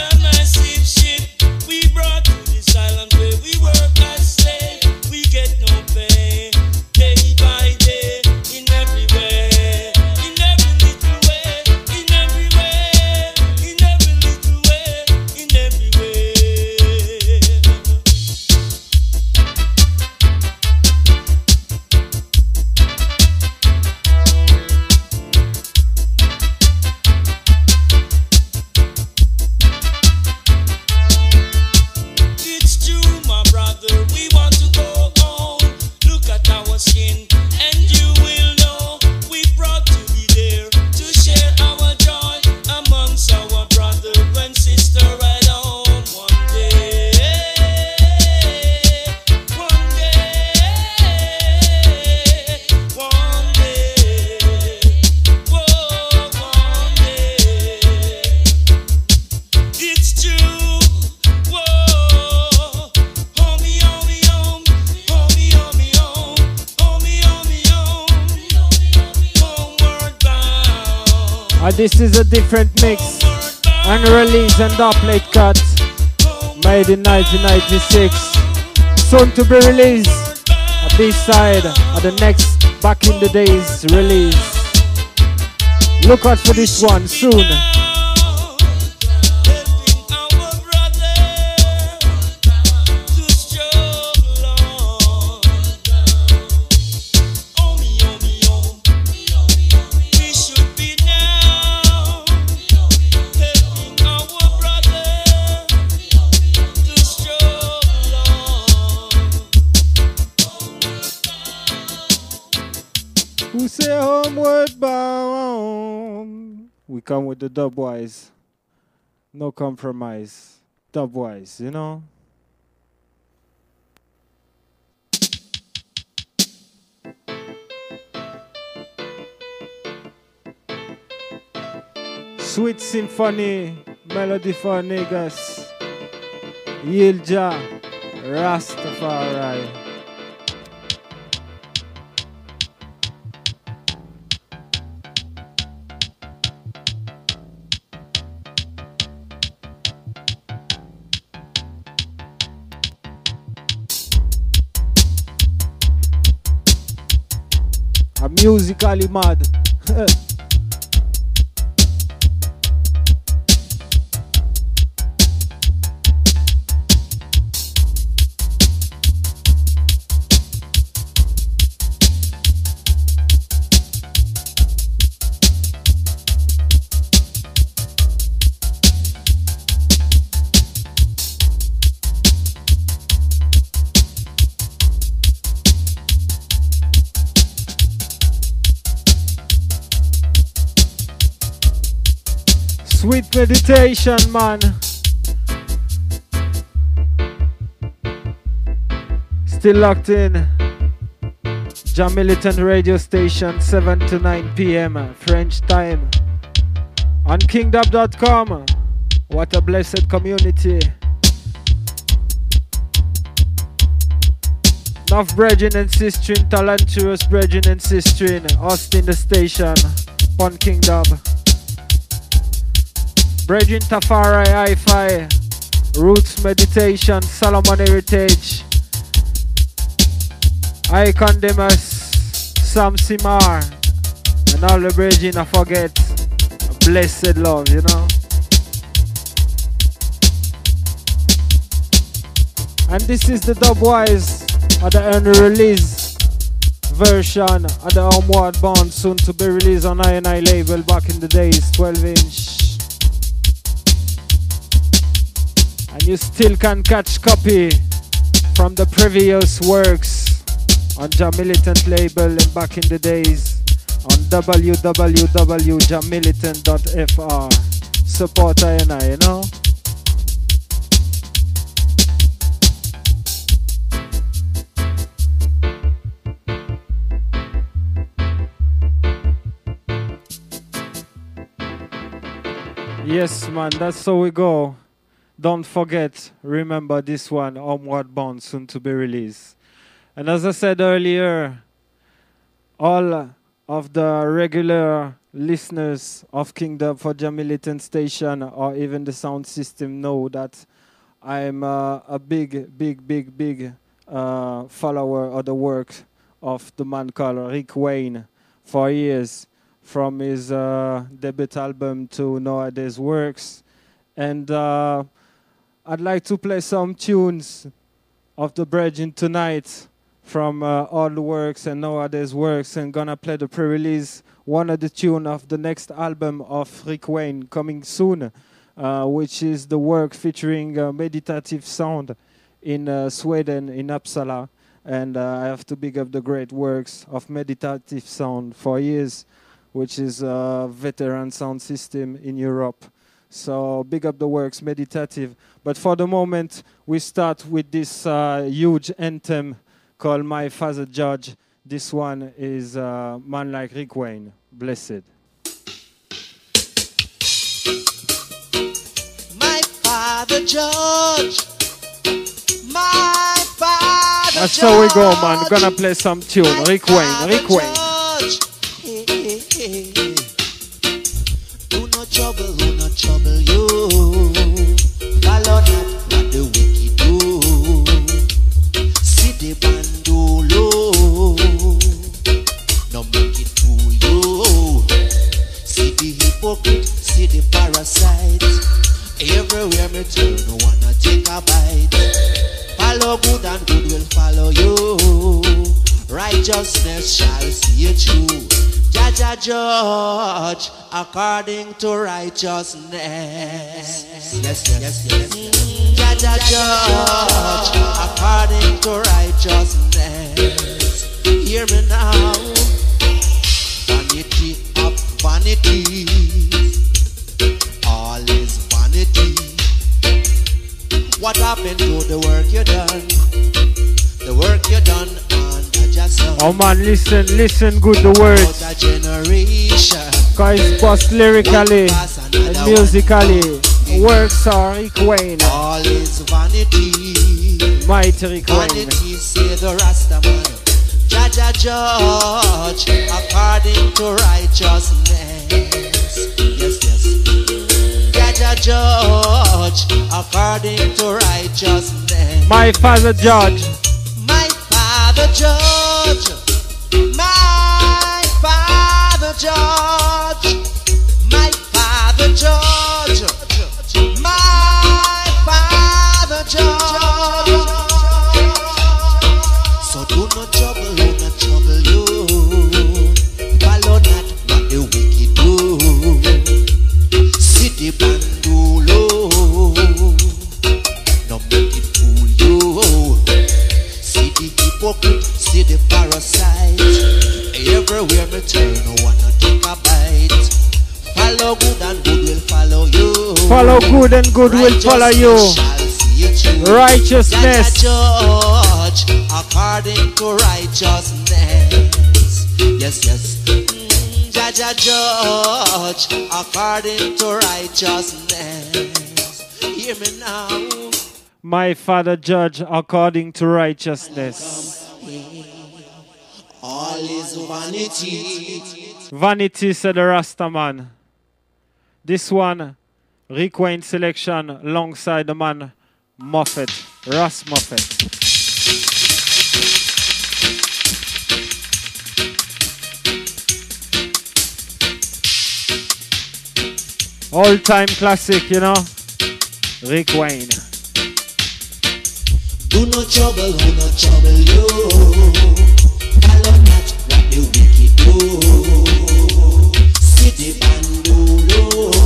This is a different mix and release and dub plate cut made in 1996. Soon to be released. A B-side of the next Back in the Days release. Look out for this one soon. Who say homeward bound? We come with the Dubwise. No compromise. Dubwise, you know? Sweet symphony, melody for niggas. Yilja, Rastafari. I'm musically mad. Sweet meditation, man. Still locked in. Jah Militant radio station, 7 to 9 p.m. French time. On kingdom.com. What a blessed community. Enough brethren and sistren, talentuous brethren and sistren. Austin the station. On Kingdom. Brethren Tafari Hi-Fi, Roots Meditation, Solomon Heritage, Icon Demas, Sam Simar, and all the brethren I forget. Blessed love, you know. And this is the Dubwise of the unreleased version of the Homeward Bound, soon to be released on I&I label back in the days, 12-inch. And you still can catch copy from the previous works on Jah Militant label and back in the days on www.jamilitant.fr. Support I&I, you know. Yes, man, that's how we go. Don't forget, remember this one, Homeward Bound, soon to be released. And as I said earlier, all of the regular listeners of Kingdom for Jah Militant Station or even the sound system know that I'm a big follower of the work of the man called Rick Wayne for years, from his debut album to nowadays works. And I'd like to play some tunes of the brethren tonight from all the works and nowadays works, and gonna play the pre-release, one of the tune of the next album of Rick Wayne coming soon, which is the work featuring meditative sound in Sweden, in Uppsala. And I have to big up the great works of meditative sound for years, which is a veteran sound system in Europe. So big up the works, meditative. But for the moment, we start with this huge anthem called My Father George. This one is man like Rick Wayne. Blessed. My Father George. My Father George. That's how we go, man. Gonna play some tune. Rick Wayne. Rick Wayne. Hey, hey, hey. Do not trouble you. Follow not what the wicked do. See the bandolo. No make it fool you. See follow you. Righteousness shall see you through. Jaja judge according to righteousness. Yes. Jaja judge according to righteousness. Hear me now. Vanity of vanities, all is vanity. What happened to the work you done? The work you done under just Oh man, listen good the words. a generation. Cause it's both lyrically and musically. Works are Rick Wayne. All is vanity. Mighty Rick Wayne. Vanity, say the Rastaman. Jaja judge according to righteousness. Yes. Jaja judge according to righteousness. My father judge. My father judge. My father judge. My father judge. My father judge. So do not trouble you. Follow not what the wicked do. City bandulo. No make it fool you. See the hypocrite, see the parasite. Everywhere me turn, no wanna take a bite. Follow good and good will follow you. Follow good and good will follow you. Righteousness. Judge according to righteousness. Yes. Jaja judge according to righteousness. Hear me now. My father judge according to righteousness. All is vanity. Vanity, said the Rastaman. This one, Rick Wayne selection alongside the man Moffat, Ras Moffat. All-time classic, you know, Rick Wayne. Do not trouble you. Follow not what the wicked do. City bandulo.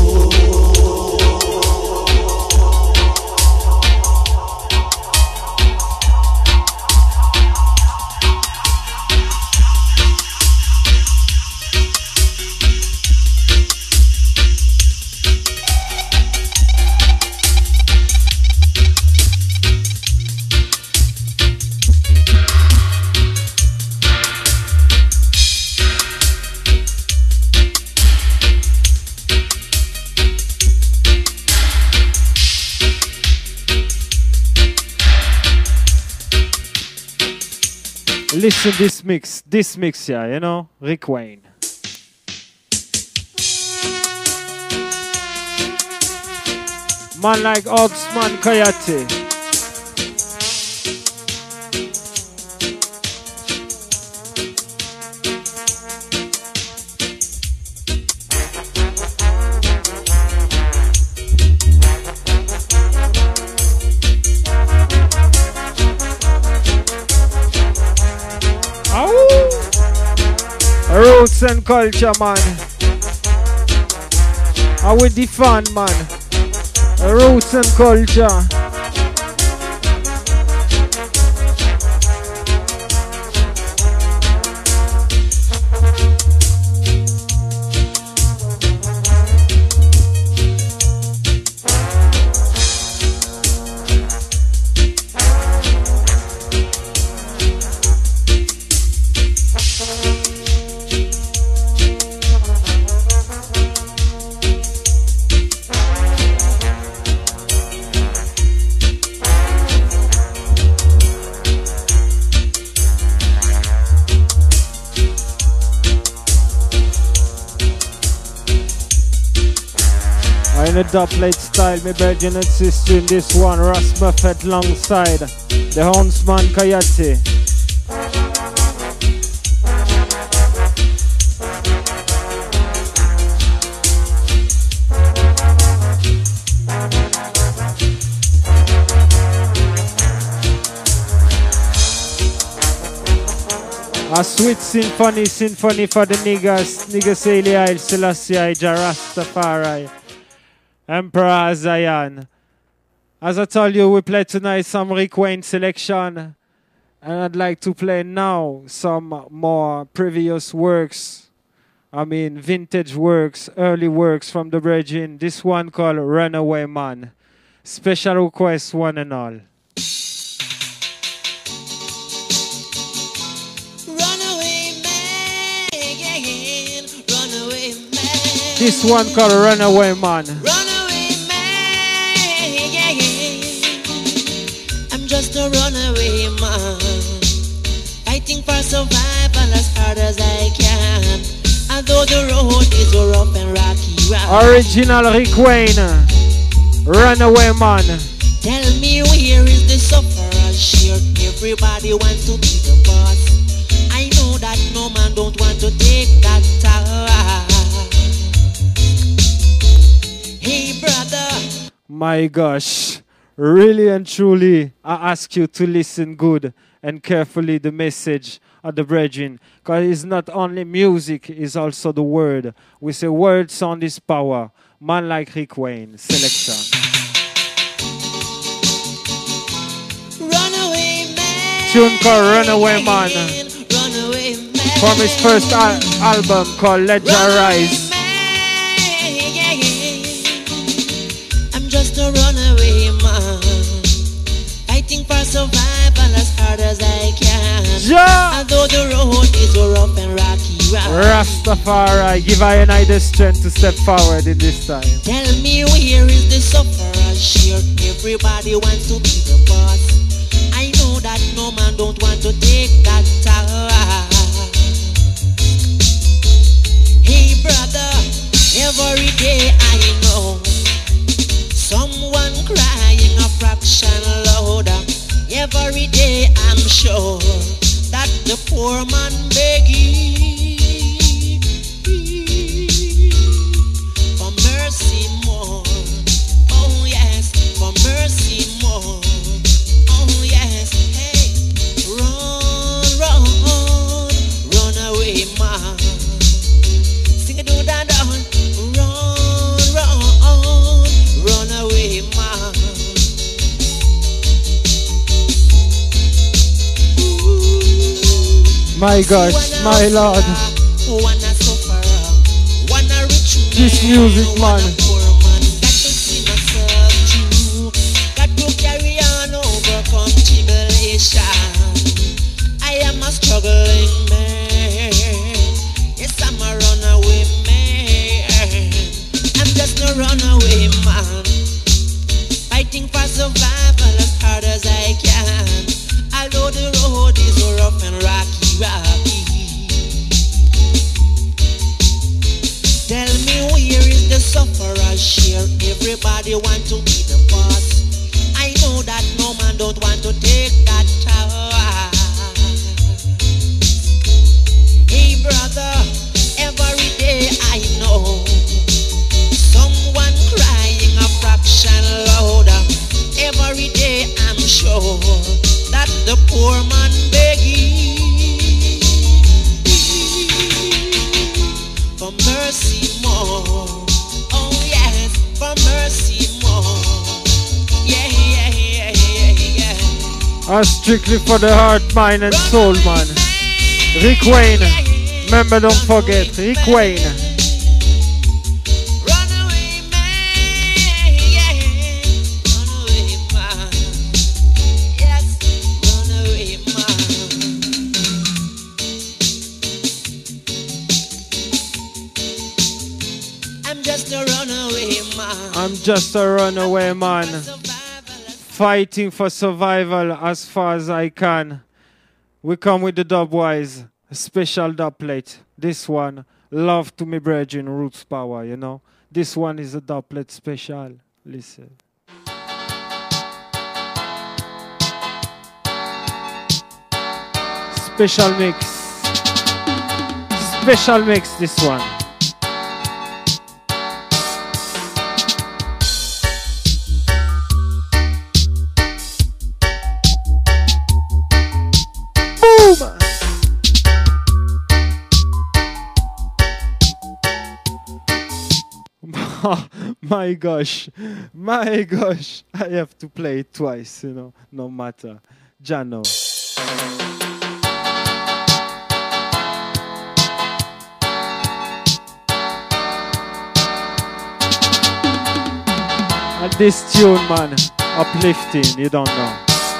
Listen this mix here, you know, Rick Wayne. Man like Oxman Coyote. Roots and culture, man. I will defend, man. Roots and culture. In a dubplate style, me Belgian and sister in this one, Ras Moffat alongside the Huntsman Coyote. A sweet symphony for the niggas. Niggas Haile Haile Selassie I Jah Rastafari. Emperor Zion. As I told you, we play tonight some Rick Wayne selection. And I'd like to play now some more previous works. I mean, vintage works, early works from the Virgin. This one called Runaway Man. Special request, one and all. Runaway man, runaway man. This one called Runaway Man. Runaway man, I'm just a runaway man, fighting for survival as hard as I can. Although the road is rough and rocky, Original Rick Wayne, Runaway Man. Tell me where is the sufferer's share? Everybody wants to be the boss. I know that no man don't want to take that task. Hey brother, My gosh, really and truly, I ask you to listen good and carefully the message of the Virgin, because it's not only music, it's also the word. We say word sound is power. Man like Rick Wayne, selection. runaway man, Tune called Runaway Man runaway man, from his first album called Let Jah Rise. I'm just a runaway man, fighting for survival as hard as I can. Ja! Although the road is rough and rocky, Rastafari, give I and I the strength to step forward in this time. tell me where is the sufferer's share? Everybody wants to be the boss. I know that no man don't want to take that task. Hey brother, every day I know someone crying a fraction louder. Every day I'm sure that the poor man begging for mercy more. Oh yes, for mercy more. Oh yes, hey, run, run away man. Sing it to that down. Run away man. My gosh, my Lord. Wanna sufferer, wanna rich man, This music, man. wanna poor man. Got to see myself through. Got to carry on, overcome tribulation. I am a struggling man. Yes, I'm a runaway man. I'm just a runaway man, fighting for survival as hard as I can. Although the road is rough and rocky. Tell me where is the sufferer's share? Everybody want to be the boss. I know that no man don't want to take that task. Hey brother, every day I know someone crying a fraction louder. Every day I'm sure that the poor man begging for mercy more. Oh yes, for mercy more. Yeah, yeah, yeah, yeah, yeah. Strictly for the heart, mind and soul, man. Rick Wayne, remember, don't forget, Rick Wayne. Runaway man, yeah, runaway man. Yes, runaway man. I'm just a runaway man. I'm just a runaway man, fighting for survival as far as I can. We come with the Dubwise, a special dub plate. This one, Love to Me Brethren, Roots Power, you know. This one is a dub plate special. Listen. Special mix. Special mix, this one. Boom! Oh my gosh. My gosh. I have to play it twice, you know, no matter. Jano. And this tune, man, uplifting, you don't know.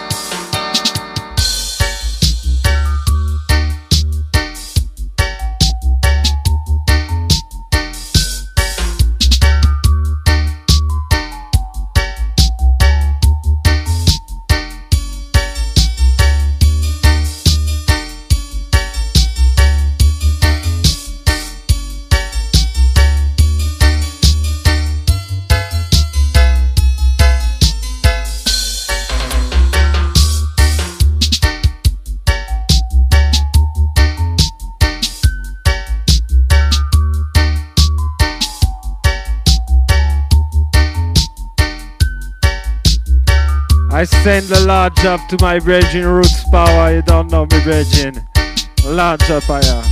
I send a large up to my brethren Roots Power. You don't know me, brethren. Large up, I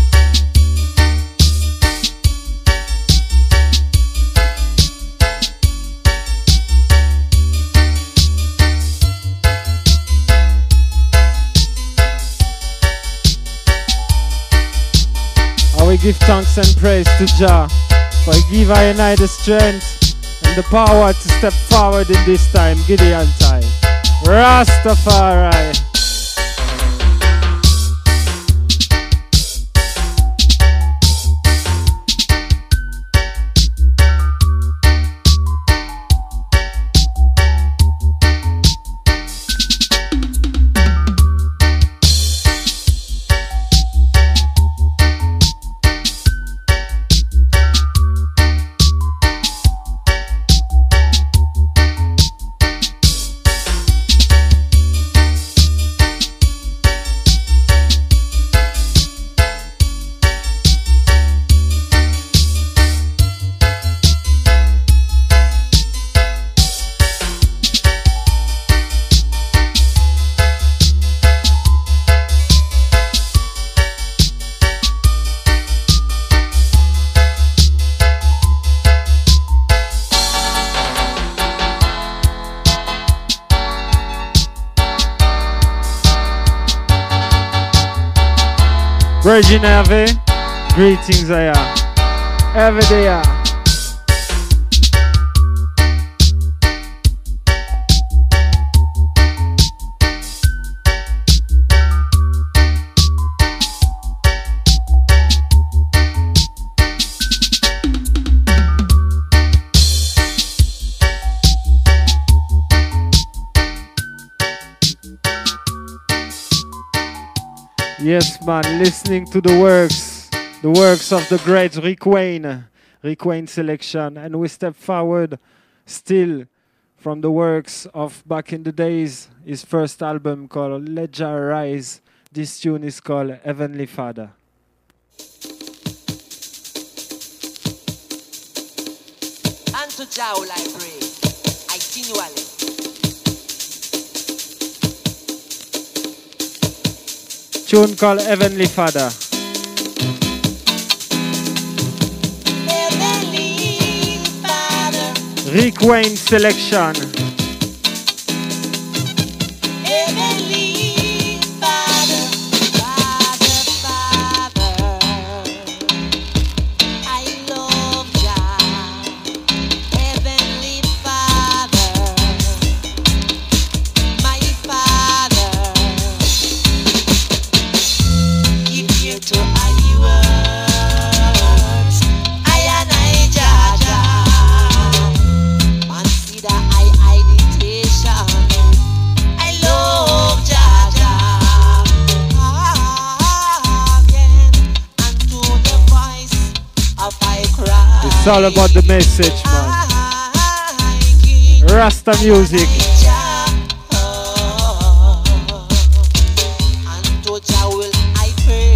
will give thanks and praise to Jah for He give I and I the strength and the power to step forward in this time, Gideon time. Rastafari. Virgin Ave, greetings I am. Every day I am. Yes, man, listening to the works of the great Rick Wayne selection, and we step forward still from the works of back in the days, his first album called Let Jah Rise. This tune is called Heavenly Father. And to Jah will I pray, continually. Tune called Heavenly Father. Heavenly Father. Rick Wayne selection. Heavenly Father. Father, I love Jah. Heavenly Father, my Father. To I words, I and I Jah, consider I meditation. I love Jah, again unto the voice of I cry. It's all about the message, man. Rasta music. Unto Jah will I pray.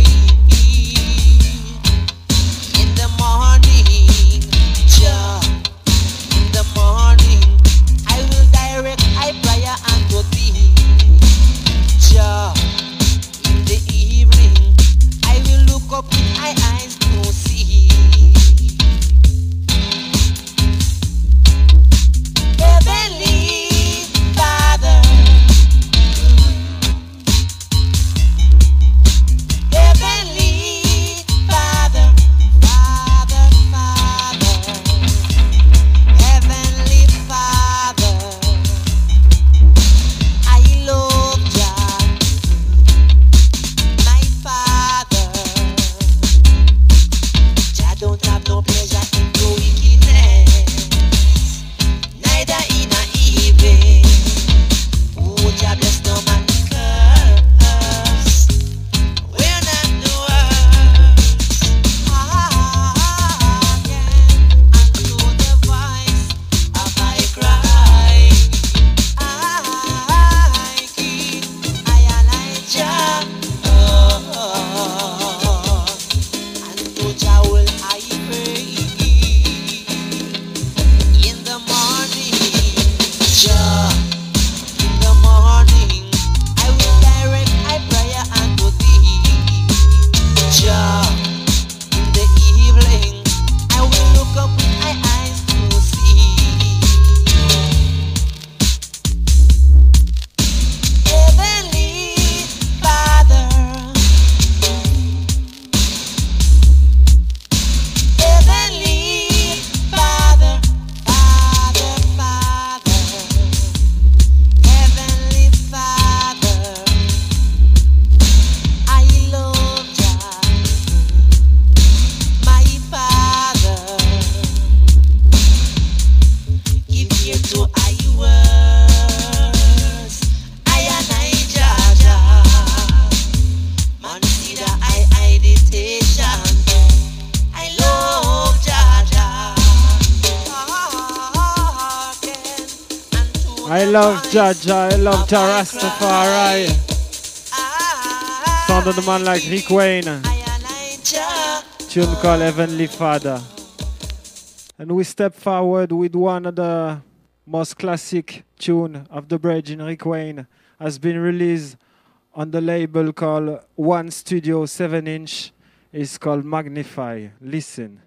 love Jaja, I love Jah Rastafari. Sound of the man like Rick Wayne. Tune called Heavenly Father. And we step forward with one of the most classic tune of the Virgin. Rick Wayne has been released on the label called One Studio 7-inch. It's called Magnify. Listen.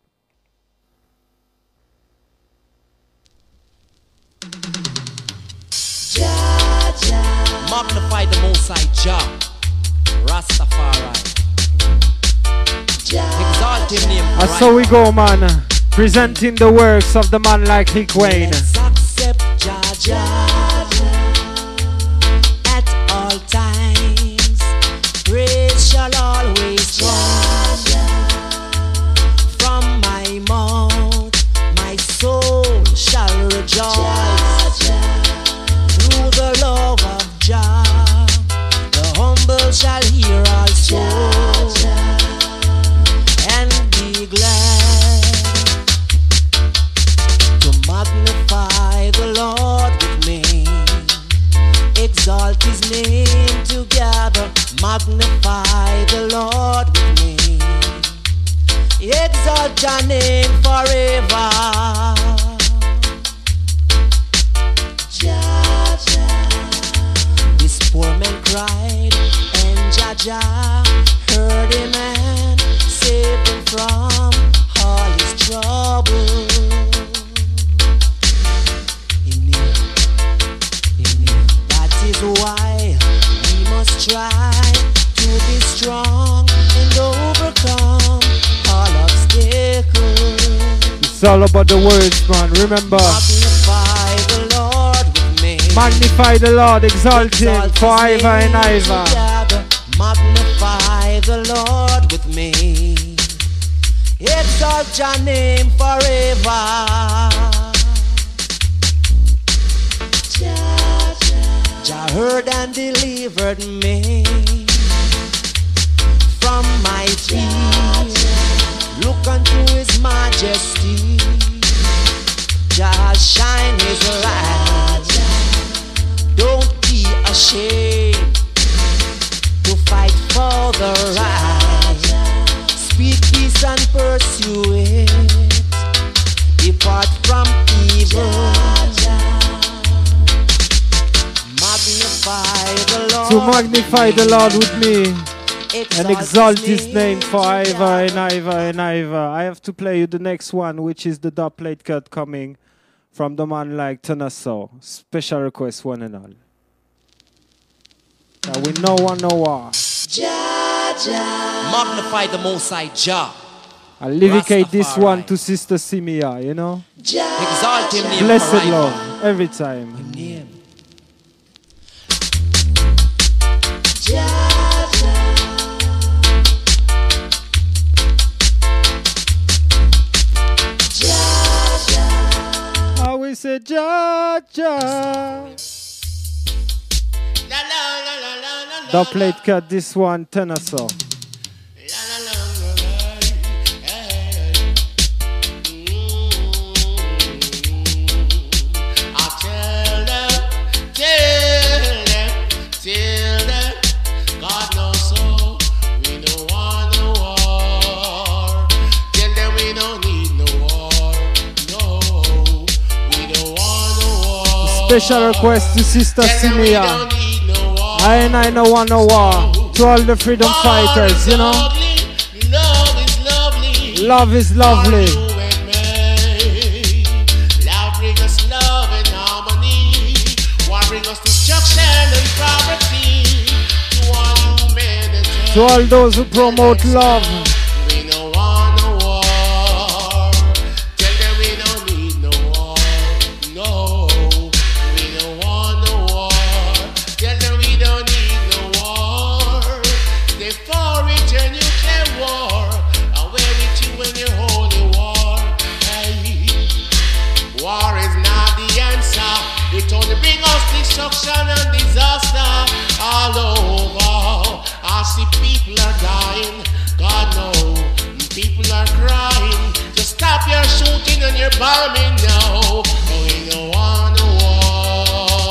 Magnify the Most High Jah, Rastafari. Exalt him name. That's how we go, man. Presenting the works of the man like Rick Wayne. Let's accept Jah at all times. Praise shall always come from my mouth. My soul shall rejoice through the love of Jah. The humble shall hear also and be glad. To magnify the Lord with me, exalt his name together. Magnify the Lord with me, exalt your name forever. This poor man cried, and Jaja heard him and saved him from all his trouble. He knew. That is why we must try to be strong and overcome all obstacles. It's all about the words, man. Remember. Magnify the Lord with me. Magnify the Lord, exalt him forever and ever. Magnify the Lord with me. Exalt your name forever. Jah heard and delivered me from my fear. Look unto his majesty. Jah shine his light. Don't be ashamed to fight for the right. Speak peace and pursue it. Depart from evil. Magnify the Lord. To magnify the Lord with me and exalt his name name forever and ever and ever. I have to play you the next one, which is the dub plate cut coming from the man like Tanaso. Special request, one and all. That we know one know what. Magnify the Most High Jah. I dedicate this Rastafari. one to Sister Simia, you know? Exalt him name Blessed forever. love, every time. name. I will say, Jah, Jah. The plate cut this one, Tanaso. God knows so. We don't want no war. Tell them we don't need no war. No, we don't want no war. Special request to Sister Tell them we Simia. don't need no war. I no want no war. To all the freedom fighters, you know. Love is lovely. Love is lovely. For you and me. Love brings us love and harmony. War brings us destruction and poverty. To all humanity. To all those who promote love. We don't want no war. Tell them we don't need no war. No, we don't want no war. Tell them we don't need no war. They for it and you can war. Away with you when you holy war. Hey. War is not the answer. It only brings us destruction and disaster all over. I see people are dying. God knows. People are crying. Just stop your shooting and your bombing now. Oh, we don't want no war.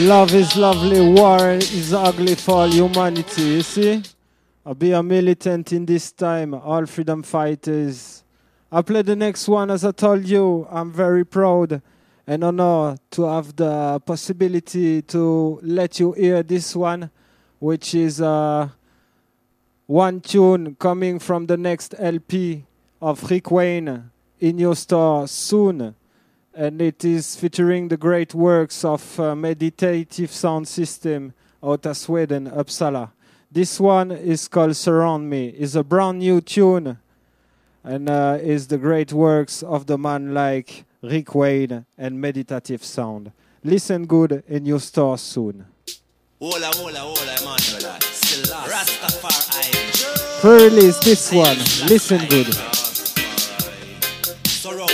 Love is lovely, war is ugly for all humanity, you see? I'll be a militant in this time, all freedom fighters. I play the next one, as I told you. I'm very proud and honored to have the possibility to let you hear this one, which is one tune coming from the next LP of Rick Wayne in your store soon. And it is featuring the great works of Meditative Sound System out of Sweden, Uppsala. This one is called Surround Me. It's a brand new tune and is the great works of the man like Rick Wayne and Meditative Sound. Listen good in your store soon. Hola, Emmanuel. Rastafari. Pre-release this one. Listen good. Surround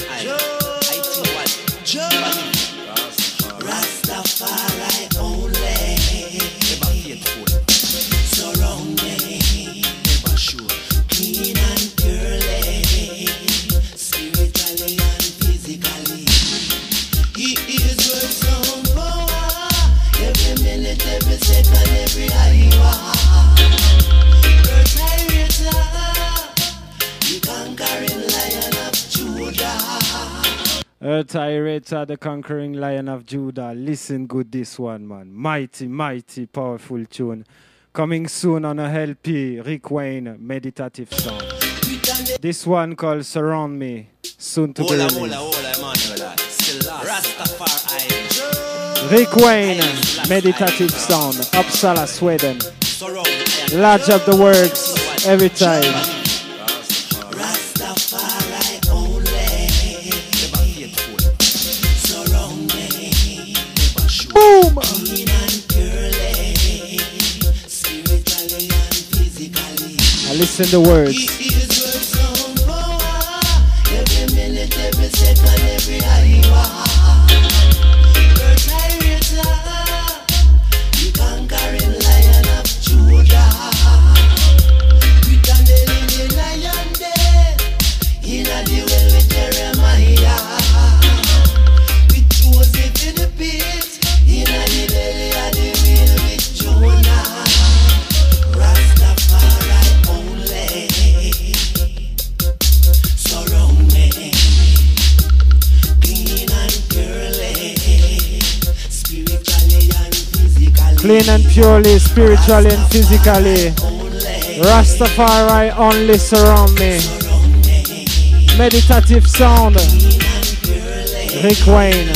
Rastafari only. Never faithful. Surround me. Never sure. Clean and purely. Spiritually and physically. He is worth some power. Every minute, every second, every hour. Earth Irritor. The conquering lion of Judah. Earth Irritor, the conquering lion of Judah. Listen good this one, man. Mighty, mighty, powerful tune. Coming soon on a LP, Rick Wayne, Meditative Sound. This one called Surround Me, soon to be released. Rick Wayne, Meditative Sound, Uppsala, Sweden. Large up the works every time. Boom! I listen to the words. Every minute, every second, every hour. The conquering lion of Judah. We can the lion there. In a the well with Jeremiah. We chose it in the pit. In a the belly of the wheel with Jonah. Rastafari only. Surround me. Clean and purely. Spiritually and physically. Clean and purely, spiritually and physically. Rastafari only surround me. Meditative Sound. Rick Wayne.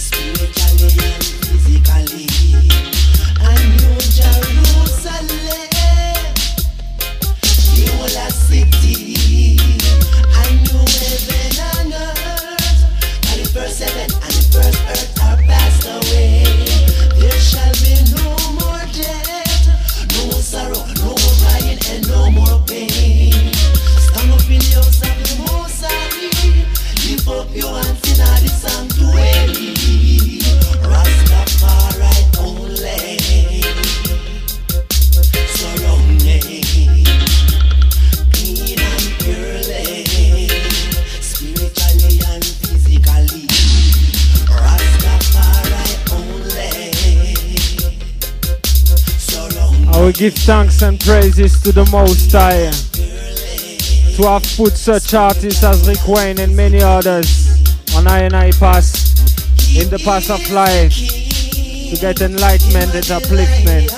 We give thanks and praises to the Most High to have put such artists as Rick Wayne and many others on I path, in the path of life, to get enlightenment and upliftment.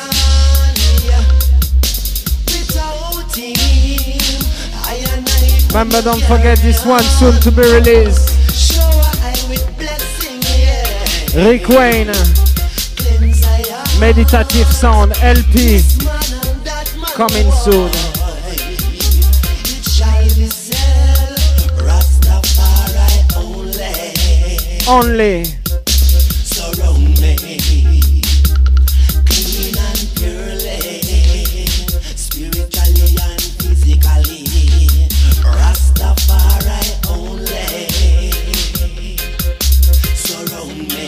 Remember, don't forget this one soon to be released. Rick Wayne, Meditative Sound LP, coming soon. Only. Surround me. Clean and purely. Spiritually and physically. Rastafari only. Surround me.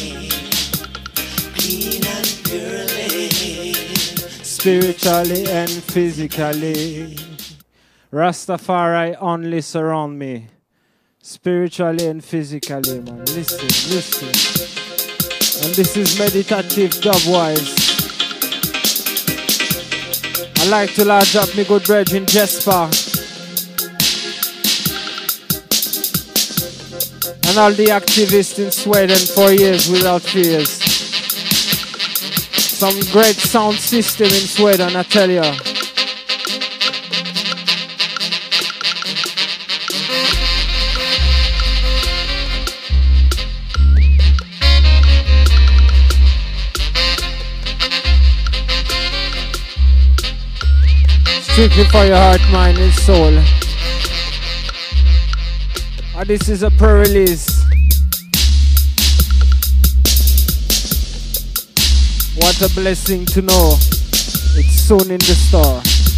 Clean and purely. Spiritually and physically. Rastafari only surround me. Spiritually and physically, man. Listen, listen. And this is Meditative Dubwise. I like to large up me good brethren Jesper. And all the activists in Sweden for years without fears. Some great sound system in Sweden, I tell ya. Strictly for your heart, mind and soul. This is a pre-release. What a blessing to know it's soon in the store.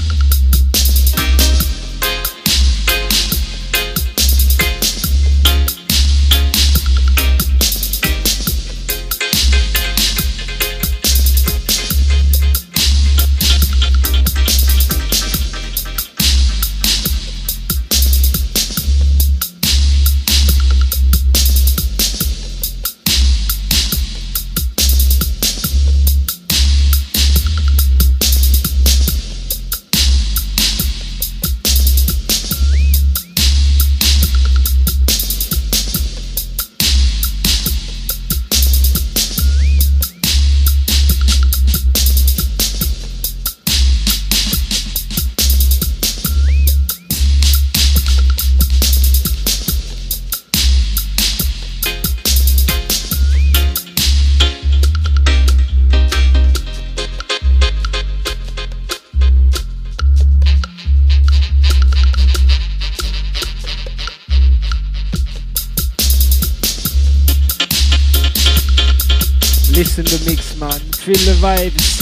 Listen the mix, man. Feel the vibes.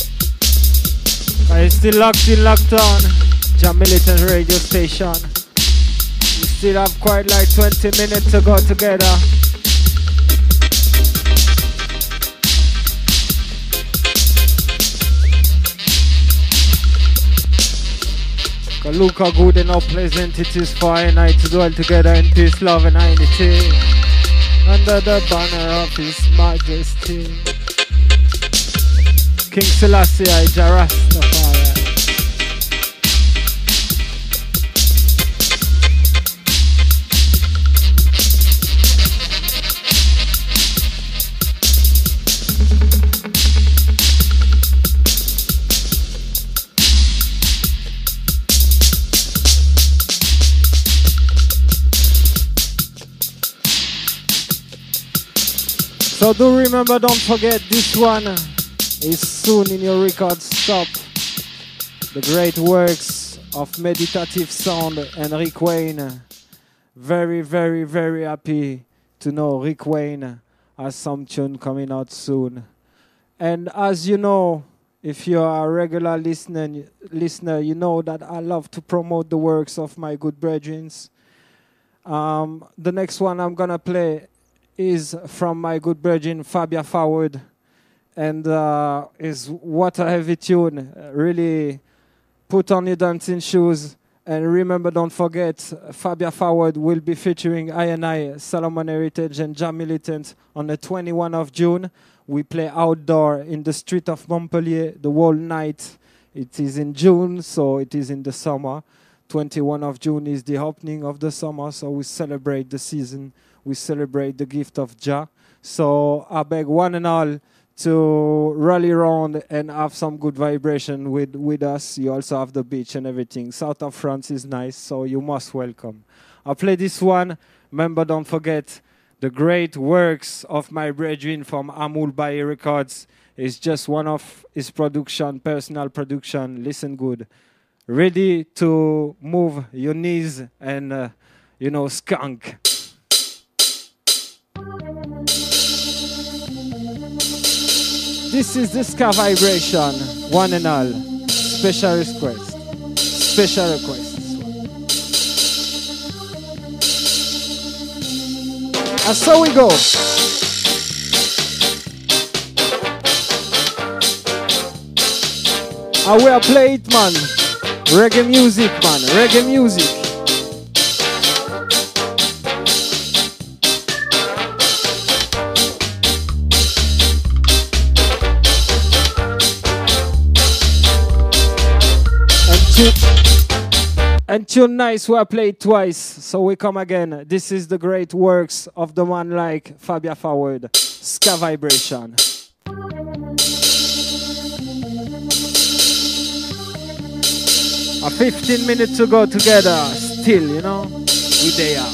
I still locked in, locked on. Jam Militant radio station. We still have quite like 20 minutes to go together. Look how good and how pleasant it is for I and I to dwell together in peace, love and unity. Under the banner of His Majesty, King Selassie I Rastafari. So do remember, don't forget, this one is soon in your record stop. The great works of Meditative Sound and Rick Wayne. Very, very, very happy to know Rick Wayne has some tune coming out soon. And as you know, if you are a regular listener, you know that I love to promote the works of my good brethren. The next one I'm gonna play is from my good brethren Fabia Forward, and is what a heavy tune. Really put on your dancing shoes, and remember, don't forget, Fabia Forward will be featuring I&I, Solomon Heritage and Jam Militant on the 21st of June. We play outdoor in the street of Montpellier the whole night. It is in June, so it is in the summer. 21st of June is the opening of the summer, so we celebrate the season. We celebrate the gift of Jah. So I beg one and all to rally around and have some good vibration with us. You also have the beach and everything. South of France is nice, so you must welcome. I'll play this one. Remember, don't forget, the great works of my brethren from Amul Baye Records is just one of his production, personal production. Listen good. Ready to move your knees and, skunk. This is the ska vibration, one and all. Special request. Special request. And so we go. And we are play it, man. Reggae music, man. Reggae music. And tune nice, we played twice, so we come again. This is the great works of the man like Fabia Forward, Ska Vibration. A 15 minutes to go together, still, you know, we there.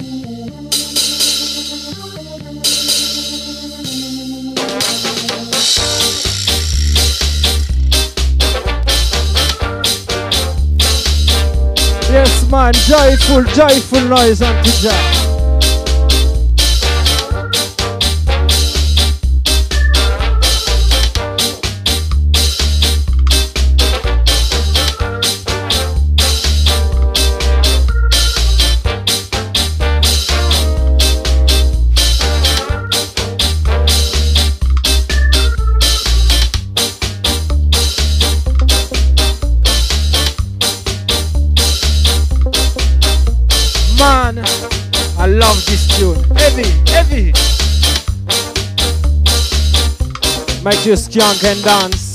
Yes, man, joyful noise unto Jah. I love this tune. Heavy. Make you skunk and dance.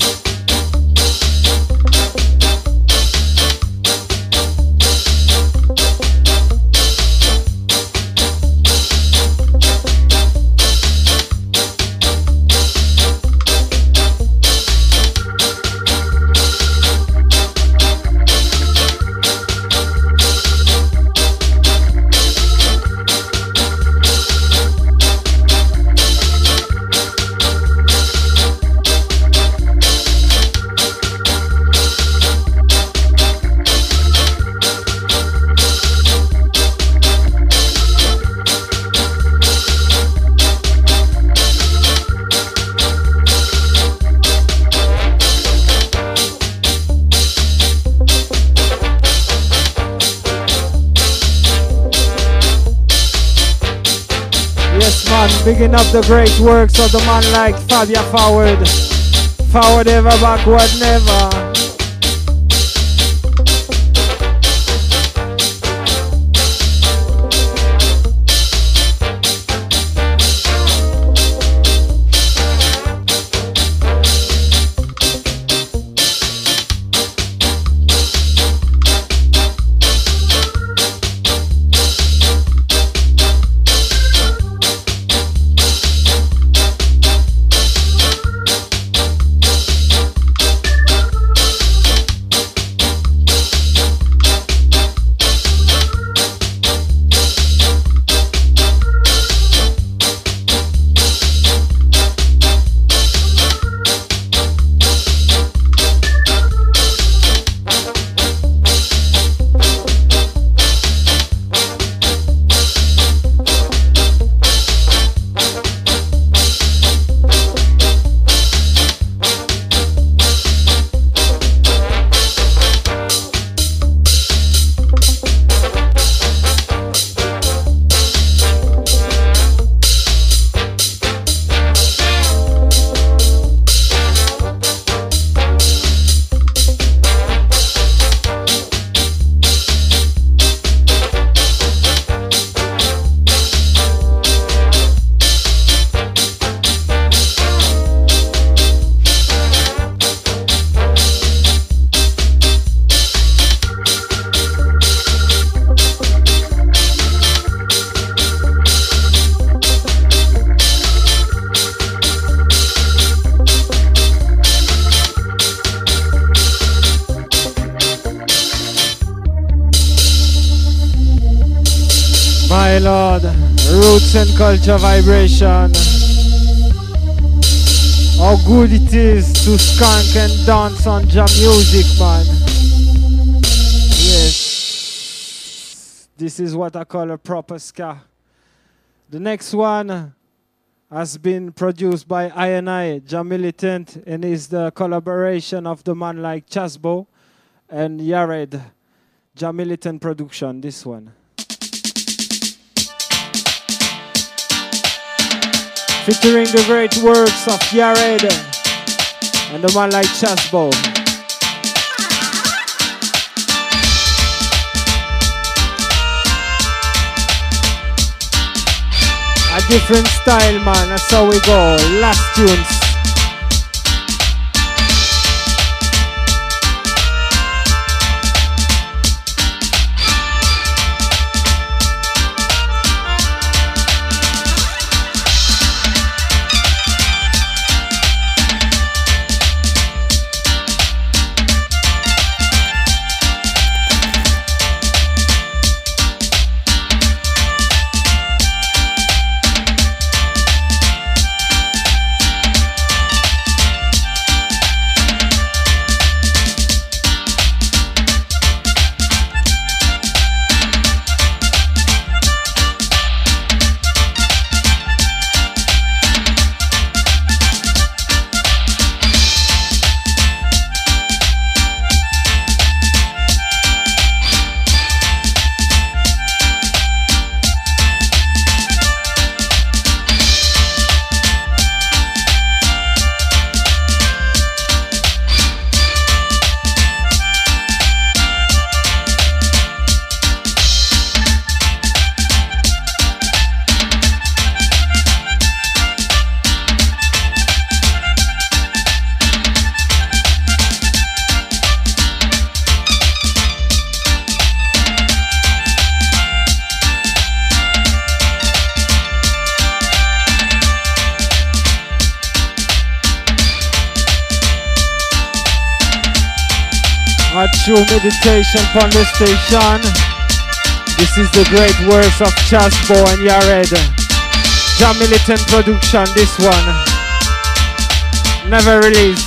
Bigging up the great works of the man like Fabia Forward. Forward ever, backward never. My Lord, roots and culture vibration. How good it is to skunk and dance on jam music, man. Yes, this is what I call a proper ska. The next one has been produced by I&I, Jam Militant, and is the collaboration of the man like Chasbo and Yared. Jam Militant production, this one. Featuring the great works of Yared and the man like Chasbo. A different style, man, that's how we go. Last tunes. A true meditation on the station. This is the great words of Chasbo and Yared. Jah Militant production, this one. Never released.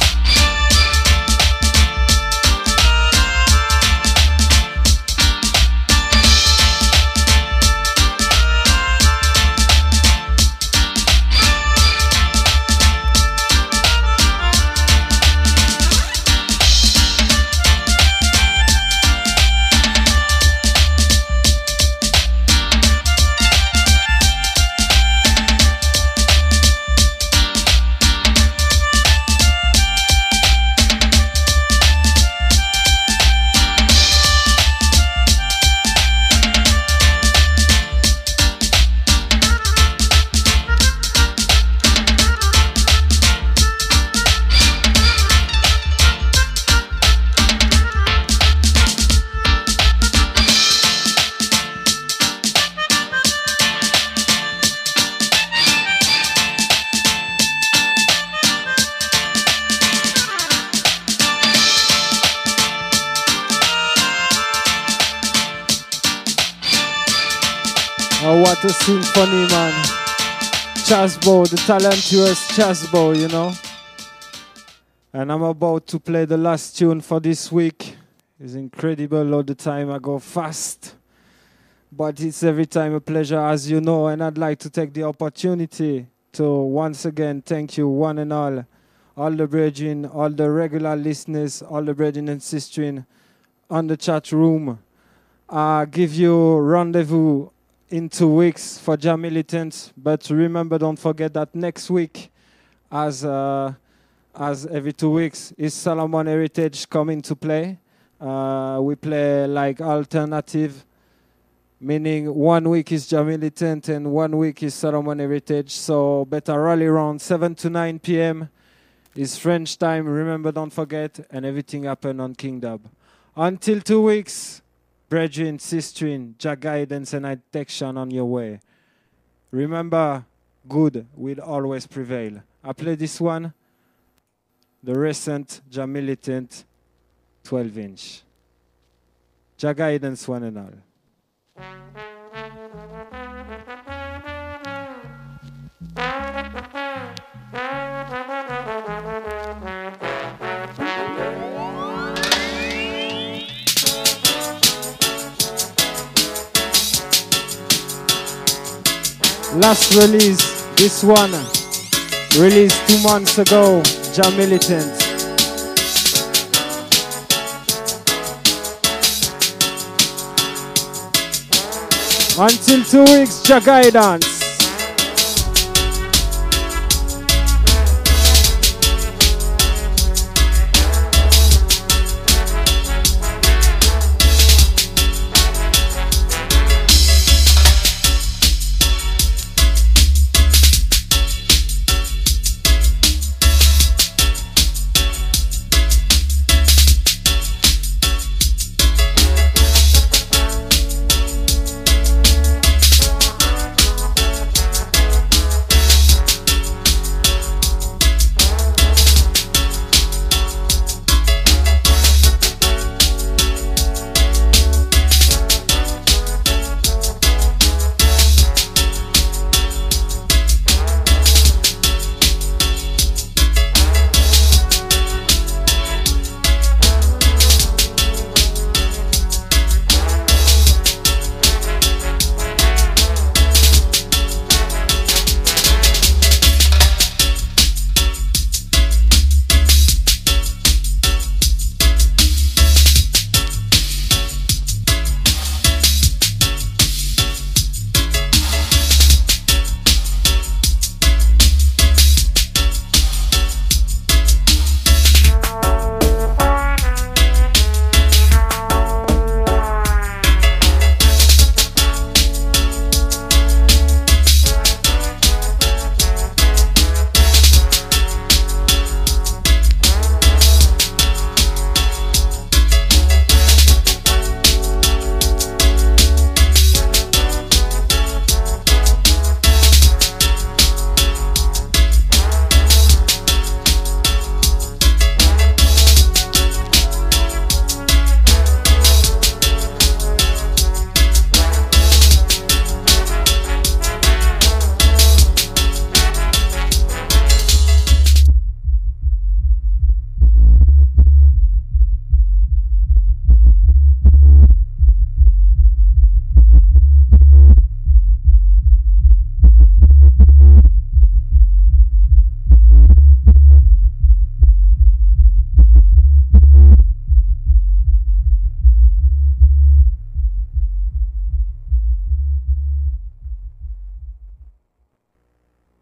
Oh, what a symphony, man. Chasbo, the talentuous Chasbo, you know. And I'm about to play the last tune for this week. It's incredible all the time. I go fast. But it's every time a pleasure, as you know. And I'd like to take the opportunity to once again thank you, one and all the brethren, all the regular listeners, all the brethren and sisters on the chat room. Give you rendezvous in 2 weeks for Jah Militant, but remember, don't forget that next week, as every 2 weeks, is Solomon Heritage coming to play. We play like alternative, meaning 1 week is Jah Militant and 1 week is Solomon Heritage. So better rally around 7 to 9 p.m. is French time. Remember, don't forget, and everything happen on King Dub. Until 2 weeks. Brethren, sistering, Jah guidance and protection on your way. Remember, good will always prevail. I play this one, the recent Jah Militant 12-inch. Jah guidance, one and all. Last release, this one, released 2 months ago, Jah Militant. Until 2 weeks, Jah guidance.